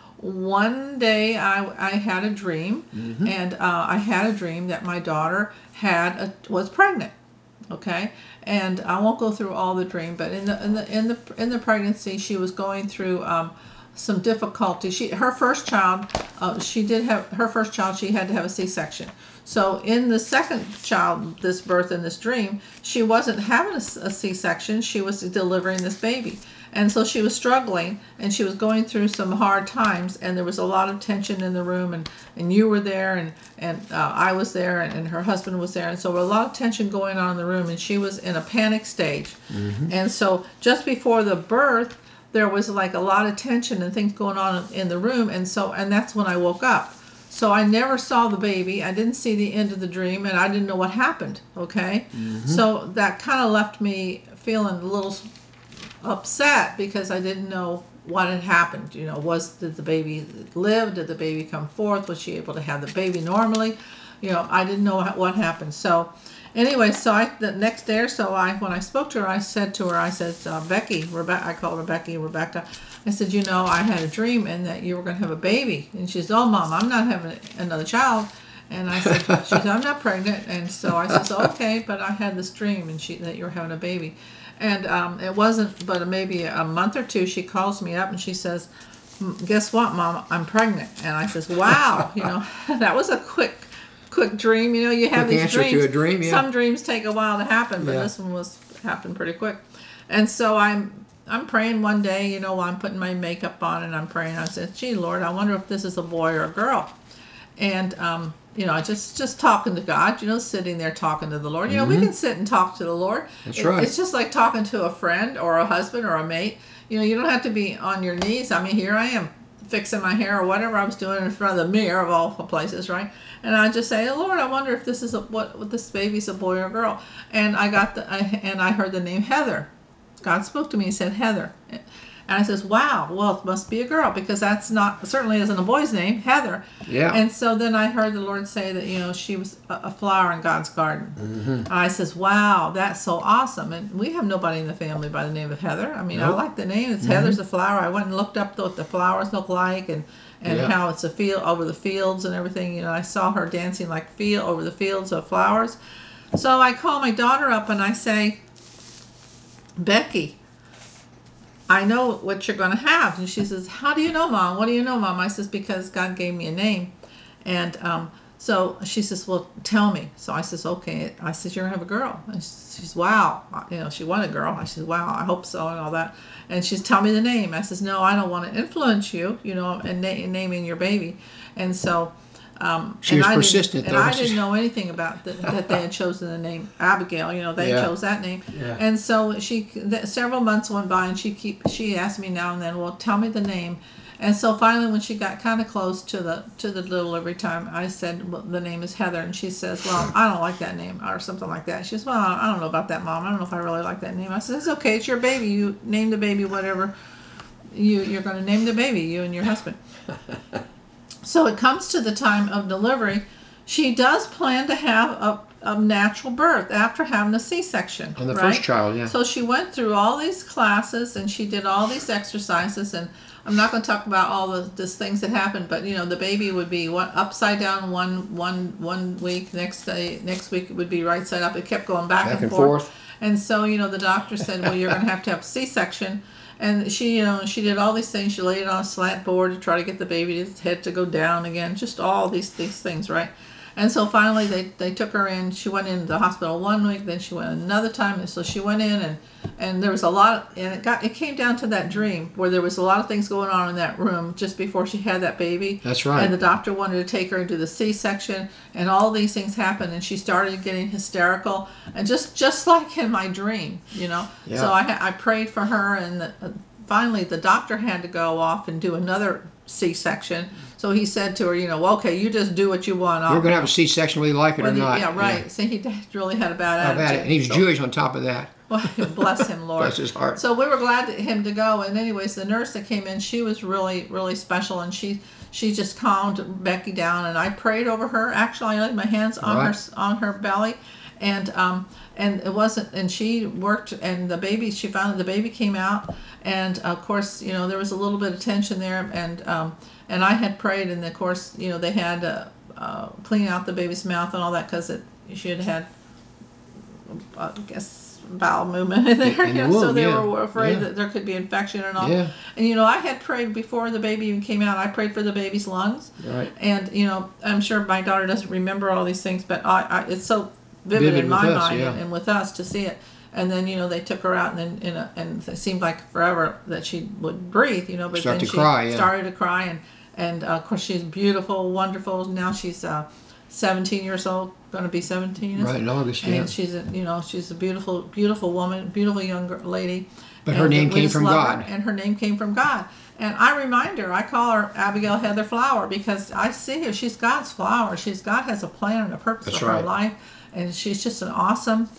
E: one day I had a dream, and I had a dream that my daughter was pregnant. Okay, and I won't go through all the dream, but in the pregnancy, she was going through some difficulty. Her first child, she had to have a C-section. So in the second child, this birth in this dream, she wasn't having a C-section. She was delivering this baby. And so she was struggling, and she was going through some hard times, and there was a lot of tension in the room, and you were there, and I was there, and her husband was there, and so a lot of tension going on in the room, and she was in a panic stage. And so just before the birth, there was like a lot of tension and things going on in the room, and that's when I woke up. So I never saw the baby. I didn't see the end of the dream, and I didn't know what happened. Okay, so that kind of left me feeling a little upset because I didn't know what had happened. You know, did the baby live? Did the baby come forth? Was she able to have the baby normally? You know, I didn't know what happened. So anyway, the next day or so, when I spoke to her, I said, Becky, I called her Rebecca. I said, you know, I had a dream and that you were going to have a baby. And she said, oh, Mom, I'm not having another child. And I said, she said, I'm not pregnant. And so I said, okay, but I had this dream that you were having a baby. And it wasn't but maybe a month or two, she calls me up and she says, guess what, Mom, I'm pregnant. And I says, wow, you know, that was a quick dream. You know, you have these dreams.
D: To a dream, yeah.
E: Some dreams take a while to happen, but this one happened pretty quick. And so I'm praying one day, you know, while I'm putting my makeup on, and I'm praying. I said, gee, Lord, I wonder if this is a boy or a girl. And you know, just talking to God, you know, sitting there talking to the Lord. You know, we can sit and talk to the Lord.
D: That's right.
E: It's just like talking to a friend or a husband or a mate. You know, you don't have to be on your knees. I mean, here I am fixing my hair or whatever I was doing in front of the mirror of all places, right? And I just say, Lord, I wonder if this is what this baby's a boy or a girl. And I heard the name Heather. God spoke to me and said Heather. And I says, wow, well, it must be a girl, because that's certainly isn't a boy's name, Heather.
D: Yeah.
E: And so then I heard the Lord say that, you know, she was a flower in God's garden. And I says, wow, that's so awesome. And we have nobody in the family by the name of Heather. I mean, I like the name. It's Heather's the flower. I went and looked up what the flowers look like and how it's a field over the fields and everything. You know, I saw her dancing like over the fields of flowers. So I call my daughter up and I say, Becky, I know what you're going to have. And she says, how do you know, Mom? What do you know, Mom? I says, because God gave me a name. And so she says, well, tell me. So I says, okay. I says, you're going to have a girl. And she says, wow. You know, she wanted a girl. I says, wow, I hope so, and all that. And she's, tell me the name. I says, no, I don't want to influence you, you know, in naming your baby. And so
D: she was persistent,
E: and I didn't know anything about that they had chosen the name Abigail. You know, they chose that name.
D: Yeah.
E: And so several months went by, and she asked me now and then, well, tell me the name. And so finally, when she got kind of close to the delivery time, I said, well, the name is Heather. And she says, well, I don't like that name, or something like that. She says, well, I don't know about that, Mom. I don't know if I really like that name. I said, it's okay. It's your baby. You name the baby whatever you're going to name the baby, you and your husband. So it comes to the time of delivery. She does plan to have a natural birth after having a C-section.
D: On the
E: right?
D: first child, yeah.
E: So she went through all these classes and she did all these exercises, and I'm not going to talk about all these things that happened, but you know, the baby would be upside down one week, next week it would be right side up. It kept going back and forth. And so, you know, the doctor said, well, you're going to have a C-section. And she, you know, she did all these things. She laid it on a slant board to try to get the baby's head to go down again. Just all these things, right? And so finally they took her in. She went into the hospital one week, then she went another time. And so she went in And there was a lot, and it came down to that dream where there was a lot of things going on in that room just before she had that baby.
D: That's right.
E: And the doctor wanted to take her into the C-section, and all these things happened, and she started getting hysterical, and just like in my dream, you know.
D: Yeah.
E: So I prayed for her, and finally the doctor had to go off and do another C-section. So he said to her, you know, well, okay, you just do what you want.
D: You're going to have a C-section whether you like it or not.
E: Yeah, right. Yeah. So he really had a bad
D: How
E: attitude.
D: bad it. And he was Jewish on top of that.
E: Well, bless him, Lord.
D: Bless his heart.
E: So we were glad him to go. And anyways, the nurse that came in, she was really, really special, and she just calmed Becky down. And I prayed over her. Actually, I laid my hands on her belly, and it wasn't. And she worked, and the baby. She found that the baby came out, and of course, you know, there was a little bit of tension there, and I had prayed, and of course, you know, they had to clean out the baby's mouth and all that because she had I guess, bowel movement in there.
D: In the womb,
E: so they
D: yeah.
E: were afraid
D: Yeah.
E: that there could be infection and all.
D: Yeah.
E: And, you know, I had prayed before the baby even came out. I prayed for the baby's lungs.
D: Right.
E: And, you know, I'm sure my daughter doesn't remember all these things, but it's so vivid in my
D: with us,
E: mind
D: yeah.
E: and with us to see it. And then, you know, they took her out, and then and it seemed like forever that she would breathe, you know. But then she started to cry, and of course she's beautiful, wonderful. Now she's 17 years old, going to be 17.
D: Right, in August, yeah.
E: And she's a beautiful, beautiful woman, beautiful young lady.
D: But her name came from God.
E: And her name came from God. And I remind her, I call her Abigail Heather Flower, because I see her. She's God's flower. God has a plan and a purpose for her life. And she's just an awesome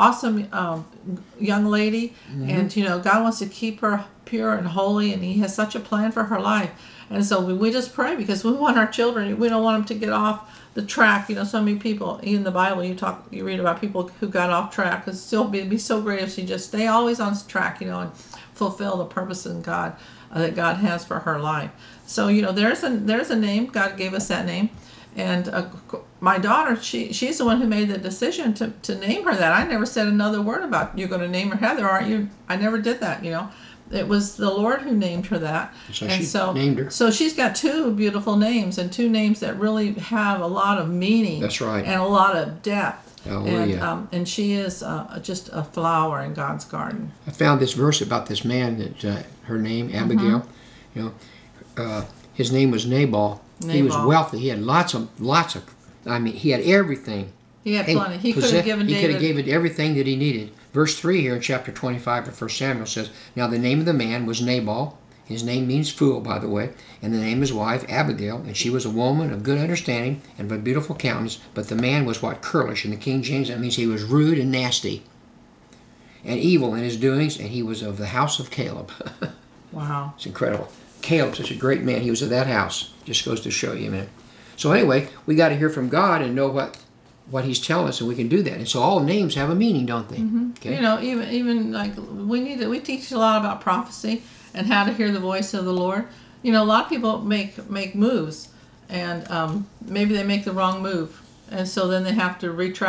E: young lady. Mm-hmm. And, you know, God wants to keep her pure and holy, and He has such a plan for her life. And so we just pray, because we want our children, we don't want them to get off the track. You know, so many people in the Bible, you read about people who got off track. It'd be so great if she just stay always on track, you know, and fulfill the purpose in God that God has for her life. So, you know, there's a name. God gave us that name. And my daughter, she's the one who made the decision to name her that. I never said another word about, you're going to name her Heather, aren't you? I never did that, you know. It was the Lord who named her that.
D: So named her.
E: So she's got two beautiful names, and two names that really have a lot of meaning.
D: That's right.
E: And a lot of depth.
D: Hallelujah.
E: And she is just a flower in God's garden.
D: I found this verse about this man that her name, Abigail. Mm-hmm. You know, his name was Nabal. He was wealthy. He had lots of. I mean, he had everything.
E: He had plenty. He could have given David.
D: He could have given everything that he needed. Verse 3 here in chapter 25 of 1 Samuel says, "Now the name of the man was Nabal. His name means fool, by the way. And the name of his wife, Abigail. And she was a woman of good understanding and of a beautiful countenance. But the man was what? Curlish. In the King James, that means he was rude and nasty and evil in his doings. And he was of the house of Caleb."
E: Wow.
D: It's incredible. Caleb, such a great man. He was of that house. Just goes to show you, man. So anyway, we got to hear from God and know what He's telling us, and we can do that. And so all names have a meaning, don't they?
E: Mm-hmm. Okay. You know, even like we teach a lot about prophecy and how to hear the voice of the Lord. You know, a lot of people make moves, and maybe they make the wrong move, and so then they have to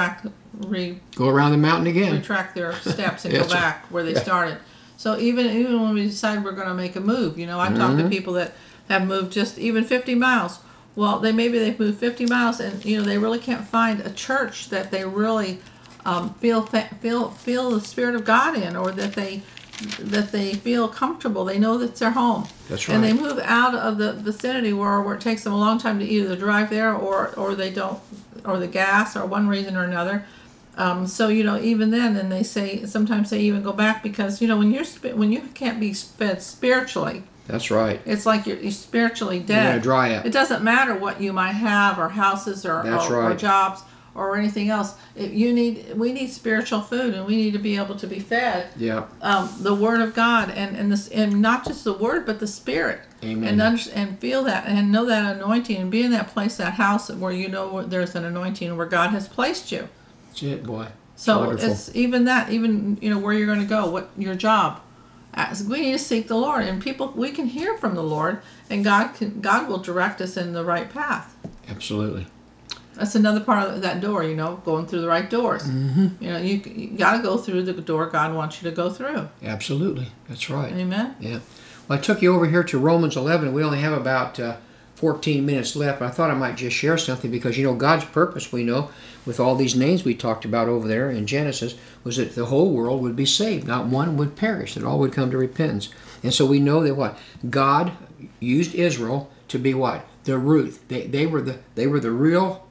D: go around the mountain again,
E: retract their steps and go back where they started. So even when we decide we're going to make a move, you know, I talk to people that have moved just even 50 miles. Well, they've moved 50 miles, and you know they really can't find a church that they really feel the Spirit of God in, or that they feel comfortable. They know that's their home.
D: That's right.
E: And they move out of the vicinity where it takes them a long time to either drive there or they don't, or the gas, or one reason or another. So you know, even then they say sometimes they even go back, because you know when you can't be fed spiritually.
D: That's right.
E: It's like you're spiritually dead.
D: You're going to dry up.
E: It doesn't matter what you might have, or houses, or jobs, or anything else. We need spiritual food, and we need to be able to be fed.
D: Yeah.
E: The Word of God, and not just the Word, but the Spirit.
D: Amen.
E: And feel that, and know that anointing, and be in that place, that house where you know there's an anointing, where God has placed you.
D: That's it, boy.
E: So
D: wonderful.
E: it's even you know where you're going to go, what your job. We need to seek the Lord, and we can hear from the Lord, and God will direct us in the right path.
D: Absolutely.
E: That's another part of that door, you know, going through the right doors. Mm-hmm. You know, you got to go through the door God wants you to go through.
D: Absolutely. That's right.
E: Amen.
D: Yeah. Well, I took you over here to Romans 11. We only have about 14 minutes left, but I thought I might just share something because, you know, God's purpose, we know, with all these names we talked about over there in Genesis, was that the whole world would be saved. Not one would perish, that all would come to repentance. And so we know that what? God used Israel to be what? The root. They were the real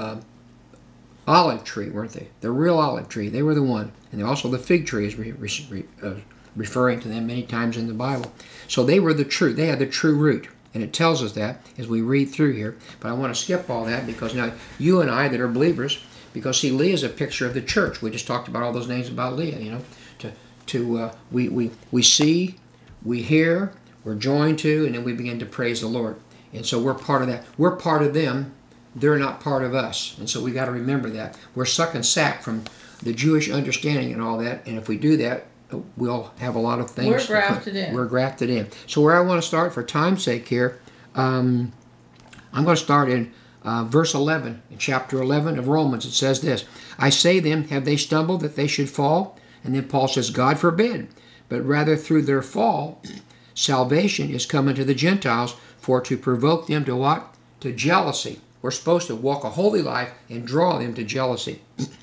D: olive tree, weren't they? The real olive tree. They were the one. And also the fig tree is referring to them many times in the Bible. So they were the true. They had the true root. And it tells us that as we read through here. But I want to skip all that because now you and I that are believers, because see, Leah is a picture of the church. We just talked about all those names about Leah, you know. We see, we hear, we're joined to, and then we begin to praise the Lord. And so we're part of that. We're part of them. They're not part of us. And so we got to remember that. We're sucking sap from the Jewish understanding and all that. And if we do that, we'll have a lot of things.
E: We're grafted in.
D: We're grafted in. So where I want to start for time's sake here, I'm going to start in verse 11. In chapter 11 of Romans, it says this, I say then, have they stumbled that they should fall? And then Paul says, God forbid. But rather through their fall, salvation is coming to the Gentiles for to provoke them to what? To jealousy. We're supposed to walk a holy life and draw them to jealousy.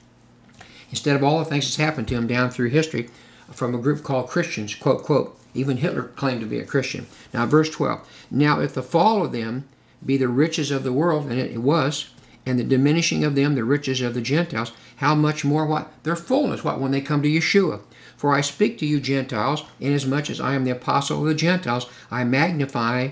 D: Instead of all the things that's happened to them down through history from a group called Christians, quote, quote. Even Hitler claimed to be a Christian. Now, verse 12. Now, if the fall of them be the riches of the world, and it was, and the diminishing of them the riches of the Gentiles, how much more what? Their fullness, what? When they come to Yeshua. For I speak to you Gentiles, inasmuch as I am the apostle of the Gentiles, I magnify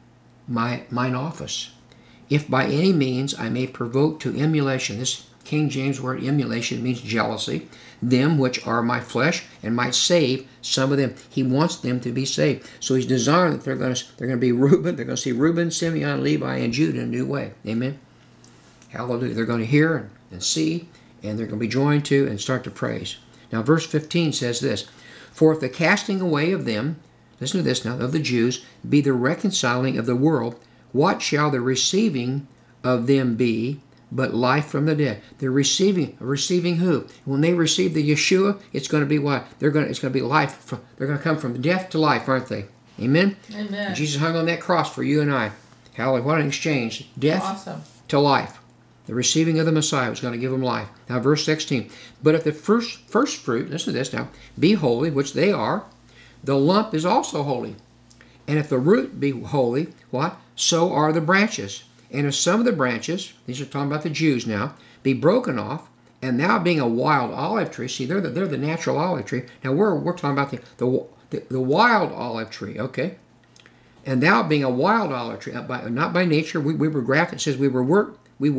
D: mine office. If by any means I may provoke to emulation, this King James word emulation means jealousy, them which are my flesh, and might save some of them. He wants them to be saved. So he's desiring that they're going to be Reuben. They're going to see Reuben, Simeon, Levi, and Judah in a new way. Amen. Hallelujah. They're going to hear and see, and they're going to be joined to and start to praise. Now, verse 15 says this, for if the casting away of them, listen to this now, of the Jews, be the reconciling of the world, what shall the receiving of them be but life from the dead? They're receiving who? When they receive the Yeshua, it's going to be what? It's going to be life. They're going to come from death to life, aren't they? Amen?
E: Amen.
D: Jesus hung on that cross for you and I. Hallelujah. What an exchange. Death to life. The receiving of the Messiah was going to give them life. Now, verse 16. But if the first fruit, listen to this now, be holy, which they are, the lump is also holy. And if the root be holy, what? So are the branches. And if some of the branches, these are talking about the Jews now, be broken off, and thou being a wild olive tree, see, they're the natural olive tree. Now we're talking about the wild olive tree, okay? And thou being a wild olive tree, not by nature, we were grafted. It says we were.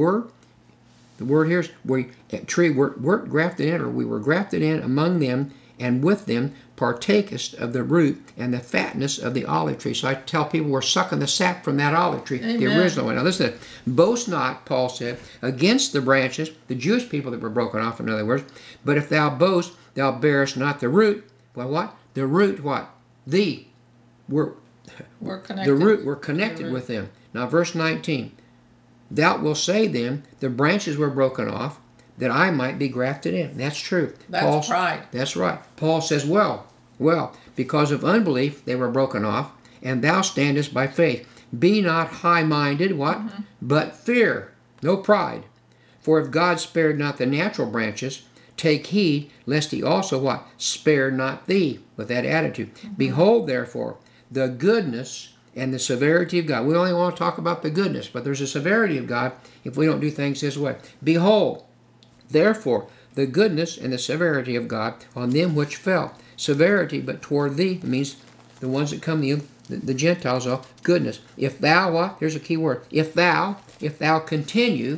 D: The word here is we're grafted in, or we were grafted in among them, and with them partakest of the root and the fatness of the olive tree. So I tell people we're sucking the sap from that olive tree,
E: Amen.
D: the original one. Now listen, boast not, Paul said, against the branches, the Jewish people that were broken off, in other words, but if thou boast, thou bearest not the root. Well, what? The root, what? We're connected. The root, we're connected with them. Now verse 19, thou wilt say then, the branches were broken off, that I might be grafted in. That's true.
E: That's pride.
D: That's right. Paul says, well, because of unbelief they were broken off, and thou standest by faith. Be not high-minded, what? Mm-hmm. But fear, no pride. For if God spared not the natural branches, take heed, lest he also, what? Spare not thee, with that attitude. Mm-hmm. Behold, therefore, the goodness and the severity of God. We only want to talk about the goodness, but there's a severity of God if we don't do things his way. Behold, therefore, the goodness and the severity of God on them which fell. Severity, but toward thee, means the ones that come to you, the Gentiles, are goodness. If thou, what? Here's a key word. If thou continue,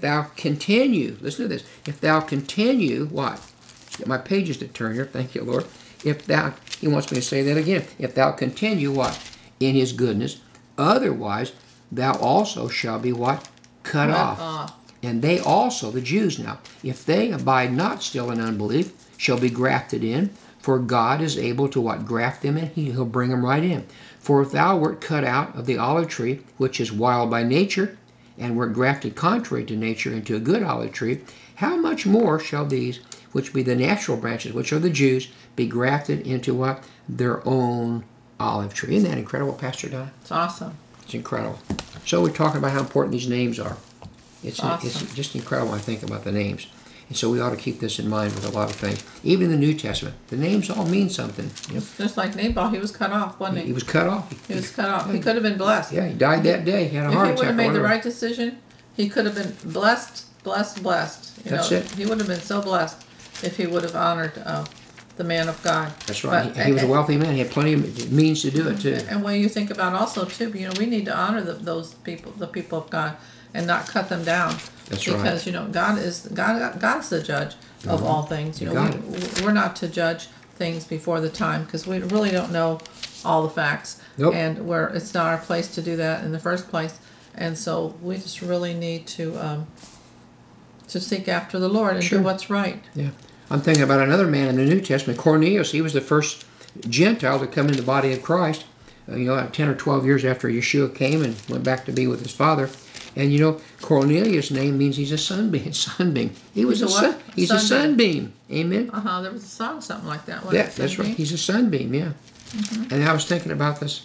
D: listen to this. If thou continue, what? Get my pages to turn here. Thank you, Lord. He wants me to say that again. If thou continue, what? In his goodness. Otherwise, thou also shall be, what? Cut off. And they also, the Jews now, if they abide not still in unbelief, shall be grafted in, for God is able to what? Graft them in, he'll bring them right in. For if thou wert cut out of the olive tree, which is wild by nature, and wert grafted contrary to nature into a good olive tree, how much more shall these, which be the natural branches, which are the Jews, be grafted into what? Their own olive tree. Isn't that incredible, Pastor Don?
E: It's awesome.
D: It's incredible. So we're talking about how important these names are. It's
E: Awesome.
D: just incredible when I think about the names. And so we ought to keep this in mind with a lot of things. Even in the New Testament, the names all mean something. You know,
E: Just like Nabal, he was cut off, wasn't
D: he
E: he?
D: was cut off.
E: He was cut off. He could have been blessed.
D: Yeah, he died that day. He had a
E: If
D: heart
E: he
D: attack.
E: would have
D: or
E: made the
D: whatever.
E: right decision, he could have been blessed. You
D: That's
E: know,
D: it.
E: He would have been so blessed if he would have honored the man of God.
D: That's right.
E: But-
D: He was a wealthy man. He had plenty of means to do it too.
E: And when you think about also too, you know, we need to honor those people, the people of God, and not cut them down.
D: That's right.
E: Because you know, God's the judge of all things. You
D: You
E: know,
D: got
E: we're not to judge things before the time because we really don't know all the facts.
D: Nope.
E: And it's not our place to do that in the first place. And so we just really need to seek after the Lord and
D: Sure.
E: do what's right.
D: Yeah. I'm thinking about another man in the New Testament, Cornelius. He was the first Gentile to come in the body of Christ, 10 or 12 years after Yeshua came and went back to be with his father. And you know, Cornelius' name means he's a sunbeam. Sunbeam. He was
E: He's a what?
D: He's a
E: Sunbeam.
D: sunbeam. Amen.
E: There was a song, something like that. wasn't
D: Yeah,
E: it,
D: that's right.
E: Sunbeam?
D: He's a sunbeam. Yeah. And I was thinking about this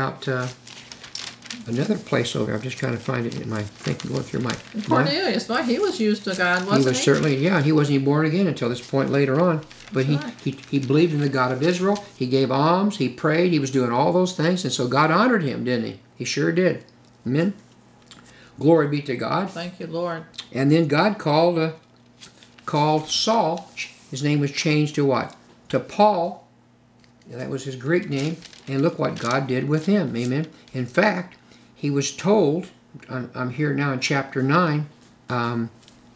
D: another place over. I'm just trying to find it in my thinking, going through my.
E: Cornelius, well, he was used to God, wasn't
D: He was certainly, yeah, he wasn't even born again until this point later on. But
E: That's
D: he believed in the God of Israel. He gave alms. He prayed. He was doing all those things. And so God honored him, didn't he? He sure did. Amen. Glory be to God.
E: Thank you, Lord.
D: And then God called Saul. His name was changed to what? To Paul. That was his Greek name. And look what God did with him. Amen. In fact, he was told, I'm here now in chapter 9, and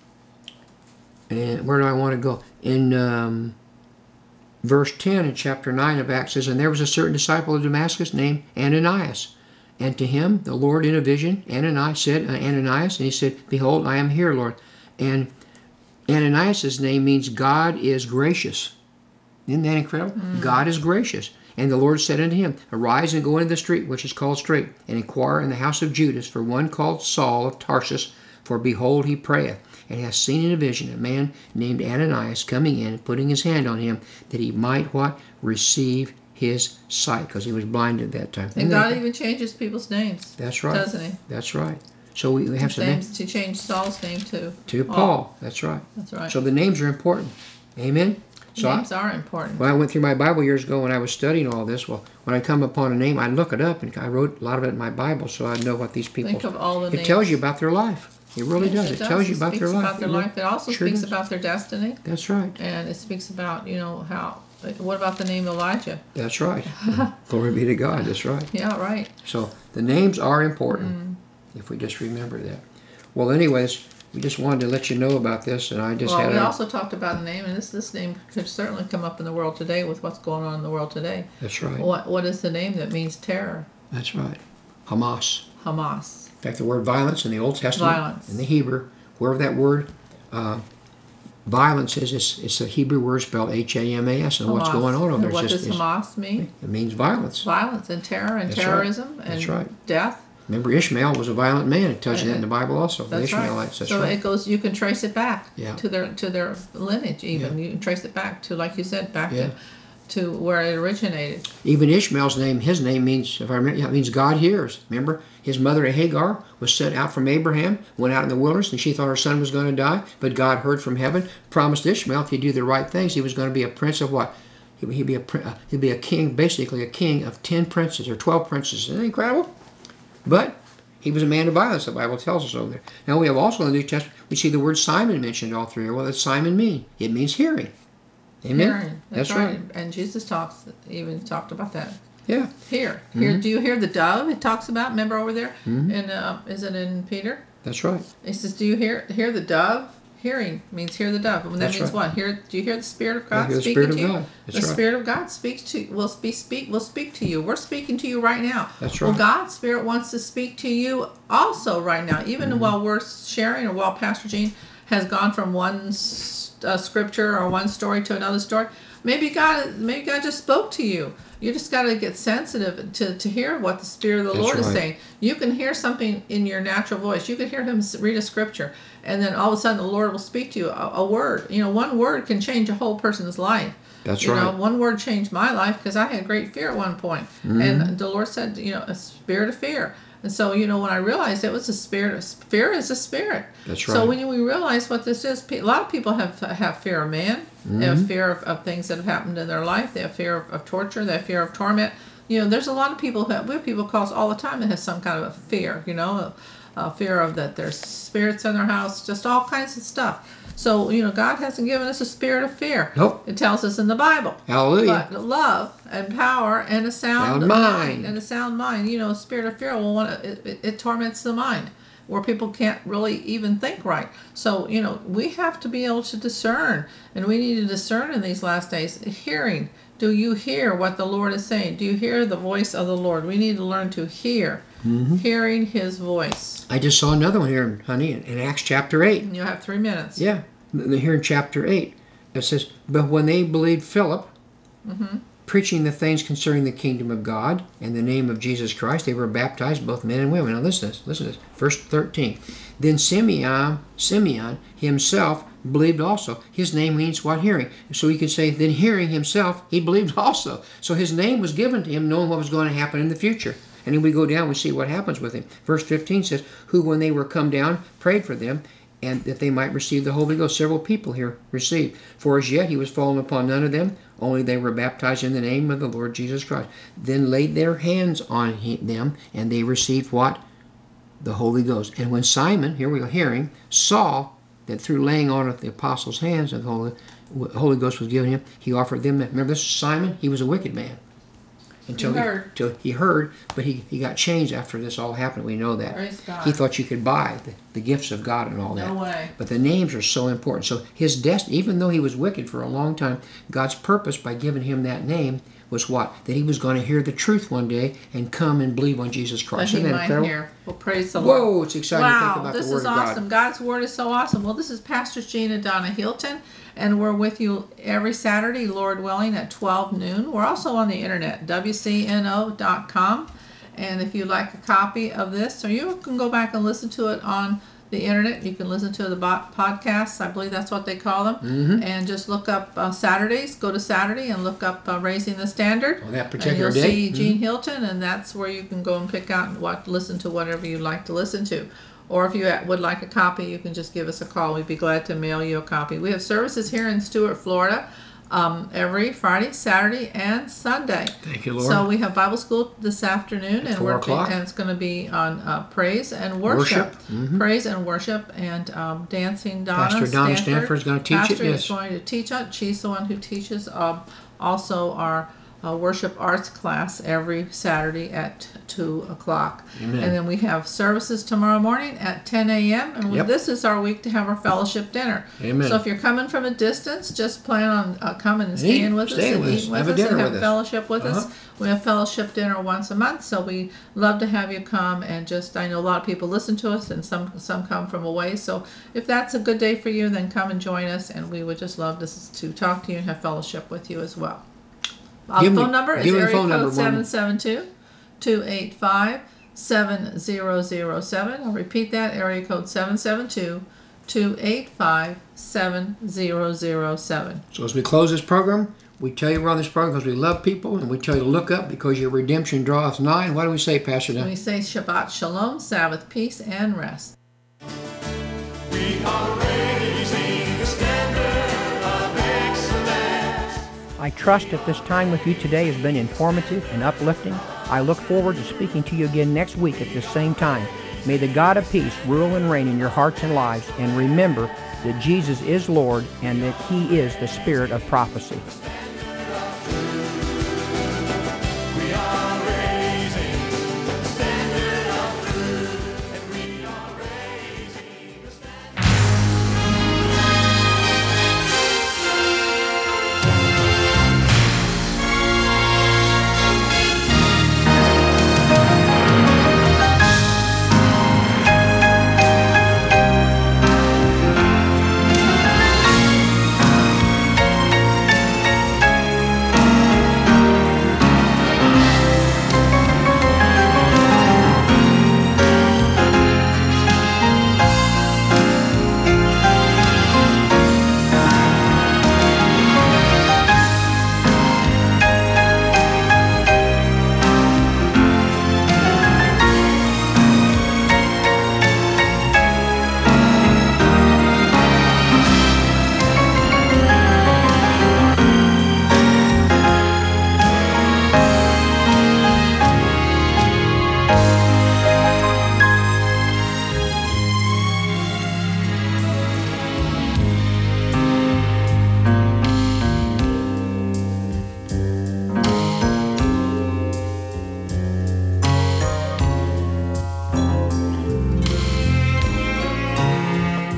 D: where do I want to go? In verse 10 in chapter 9 of Acts says, and there was a certain disciple of Damascus named Ananias. And to him the Lord in a vision, Ananias said, Ananias, and he said, behold, I am here, Lord. And Ananias' name means God is gracious. Isn't that incredible? God is gracious. And the Lord said unto him, arise and go into the street, which is called Straight, and inquire in the house of Judas for one called Saul of Tarsus, for behold, he prayeth, and hath seen in a vision a man named Ananias coming in and putting his hand on him, that he might what? Receive his sight, because he was blind at that time.
E: And God even changes people's names.
D: That's right.
E: Doesn't he?
D: That's right. So we have some names
E: To change Saul's name
D: to Paul. That's right.
E: That's right.
D: So the names are important. Amen. So
E: Names are important.
D: Well, I went through my Bible years ago when I was studying all this. Well, when I come upon a name, I look it up, and I wrote a lot of it in my Bible, so I know what these people.
E: Think of all the
D: It
E: names.
D: tells you about their life. It really
E: Yes,
D: does. It tells you about their
E: speaks
D: life.
E: about their life. It also
D: Sure
E: speaks
D: does.
E: about their destiny,
D: That's right.
E: and it speaks about how. What about the name Elijah?
D: That's right. Glory be to God. That's right.
E: Yeah, right.
D: So the names are important if we just remember that. Well, anyways, we just wanted to let you know about this, and I just
E: Well,
D: had
E: we
D: a.
E: also talked about a name, and this name could certainly come up in the world today with what's going on in the world today.
D: That's right.
E: What is the name that means terror?
D: That's right. Hamas.
E: Hamas.
D: In fact, the word violence in the Old Testament,
E: Violence.
D: in the Hebrew, wherever that word violence is, it's a Hebrew word spelled H-A-M-A-S, and what's
E: Hamas.
D: going on over
E: And
D: there?
E: what
D: It's
E: does
D: just,
E: Hamas mean?
D: it means violence.
E: Violence and terror and
D: That's right.
E: terrorism and
D: That's right.
E: death.
D: Remember, Ishmael was a violent man. It tells you that in the Bible also. The
E: That's
D: Ishmaelites.
E: right.
D: That's
E: So
D: right.
E: it goes. You can trace it back
D: Yeah.
E: to their lineage. Even you can trace it back to, like you said, back
D: Yeah.
E: to where it originated.
D: Even Ishmael's name, his name means, if I remember, it means God hears. Remember, his mother Hagar was sent out from Abraham, went out in the wilderness, and she thought her son was going to die. But God heard from heaven, promised Ishmael if he'd do the right things, he was going to be a prince of what? He'd be a king, basically a king of 10 princes or 12 princes. Isn't that incredible? But he was a man of violence, the Bible tells us over there. Now we have also in the New Testament, we see the word Simon mentioned all through here. What does Simon mean? It means hearing. Amen?
E: Hearing. That's
D: right.
E: right. And Jesus even talked about that.
D: Yeah.
E: Hear.
D: Mm-hmm.
E: Do you hear the dove? It talks about. Remember over there? And is it in Peter?
D: That's right.
E: It says, "Do you hear the dove?" Hearing means hear the dove. And that
D: That's
E: means
D: right.
E: what? Do you hear the Spirit of
D: I
E: God
D: hear the
E: speaking
D: Spirit
E: to
D: of
E: you?
D: God. That's
E: The
D: right.
E: Spirit of God speaks to will speak to you. We're speaking to you right now.
D: That's
E: Well,
D: right.
E: God's Spirit wants to speak to you also right now, even
D: Mm-hmm.
E: while we're sharing, or while Pastor Gene has gone from one scripture or one story to another story. Maybe God just spoke to you. You just got to get sensitive to hear what the Spirit of the
D: That's
E: Lord is
D: right.
E: saying. You can hear something in your natural voice. You can hear him read a scripture, and then all of a sudden the Lord will speak to you a word. One word can change a whole person's life.
D: That's
E: You know,
D: right.
E: one word changed my life because I had great fear at one point.
D: Mm-hmm.
E: And the Lord said, a spirit of fear. And so, you know, when I realized it was a spirit, fear is a spirit.
D: That's right.
E: So when we realize what this is, a lot of people have fear of man. They have fear of things that have happened in their life. They have fear of torture. They have fear of torment. You know, there's a lot of people we have people calls all the time that has some kind of a fear, you know, a fear of that there's spirits in their house, just all kinds of stuff. So, you know, God hasn't given us a spirit of fear.
D: Nope.
E: It tells us in the Bible.
D: Hallelujah.
E: But love and power and a sound mind. And a sound mind. You know, a spirit of fear will it torments the mind where people can't really even think right. So, you know, we have to be able to discern. And we need to discern in these last days. Hearing. Do you hear what the Lord is saying? Do you hear the voice of the Lord? We need to learn to hear. Hearing His voice.
D: I just saw another one here, honey, in Acts chapter 8.
E: You have 3 minutes.
D: Yeah, here in chapter 8. It says, but when they believed Philip, preaching the things concerning the kingdom of God and the name of Jesus Christ, they were baptized, both men and women. Now listen to this. Verse 13. Then Simeon himself believed also. His name means what? Hearing. So he could say, then hearing himself, he believed also. So his name was given to him, knowing what was going to happen in the future. And then we go down and see what happens with him. Verse 15 says, who when they were come down, prayed for them, and that they might receive the Holy Ghost. Several people here received. For as yet he was fallen upon none of them, only they were baptized in the name of the Lord Jesus Christ. Then laid their hands on them, and they received what? The Holy Ghost. And when Simon, here we go, hearing, saw that through laying on of the apostles' hands of the Holy Ghost was given him, he offered them. Remember this Simon? He was a wicked man. Until he heard, but he got changed after this all happened. We know that.
E: Praise God.
D: He thought you could buy the gifts of God and all that.
E: No way.
D: But the names are so important. So his destiny, even though he was wicked for a long time, God's purpose by giving him that name was what? That he was going to hear the truth one day and come and believe on Jesus Christ.
E: That he might hear. Well, praise the Lord.
D: Whoa, it's exciting to think about the Word of God.
E: Wow, this is awesome. God's Word is so awesome. Well, this is Pastor Gina Donna Hilton, and we're with you every Saturday, Lord willing, at 12 noon. We're also on the internet, WCNO.com. And if you'd like a copy of this, or you can go back and listen to it on the internet. You can listen to the podcasts. I believe that's what they call them. And just look up Saturdays. Go to Saturday and look up Raising the Standard.
D: On that particular day.
E: And you'll see Gene Hilton, and that's where you can go and pick out and listen to whatever you'd like to listen to. Or if you would like a copy, you can just give us a call. We'd be glad to mail you a copy. We have services here in Stuart, Florida, every Friday, Saturday, and Sunday.
D: Thank you, Lord.
E: So we have Bible school this afternoon,
D: At 4 o'clock.
E: And it's going to be on praise and worship. Praise and worship, and dancing.
D: Pastor Donna Stanford is going to teach
E: Pastor
D: it. Yes.
E: is going to teach it. She's the one who teaches also our worship arts class every Saturday at 2 o'clock.
D: Amen.
E: And then we have services tomorrow morning at 10 a.m. And this is our week to have our fellowship dinner.
D: Amen.
E: So if you're coming from a distance, just plan on coming and staying with us and eating with us and have fellowship with us. We have fellowship dinner once a month, so we love to have you come. And I know a lot of people listen to us, and some come from away. So if that's a good day for you, then come and join us, and we would just love to talk to you and have fellowship with you as well. Our phone number is area code 772-285-7007. I'll repeat that, area code 772-285-7007.
D: So as we close this program, we tell you we're on this program because we love people, and we tell you to look up because your redemption draweth nigh. And what do we say, Pastor Dan?
E: We say Shabbat Shalom, Sabbath, peace, and rest.
C: We are raising the standard of excellence.
D: I trust that this time with you today has been informative and uplifting. I look forward to speaking to you again next week at this same time. May the God of peace rule and reign in your hearts and lives, and remember that Jesus is Lord and that He is the Spirit of prophecy.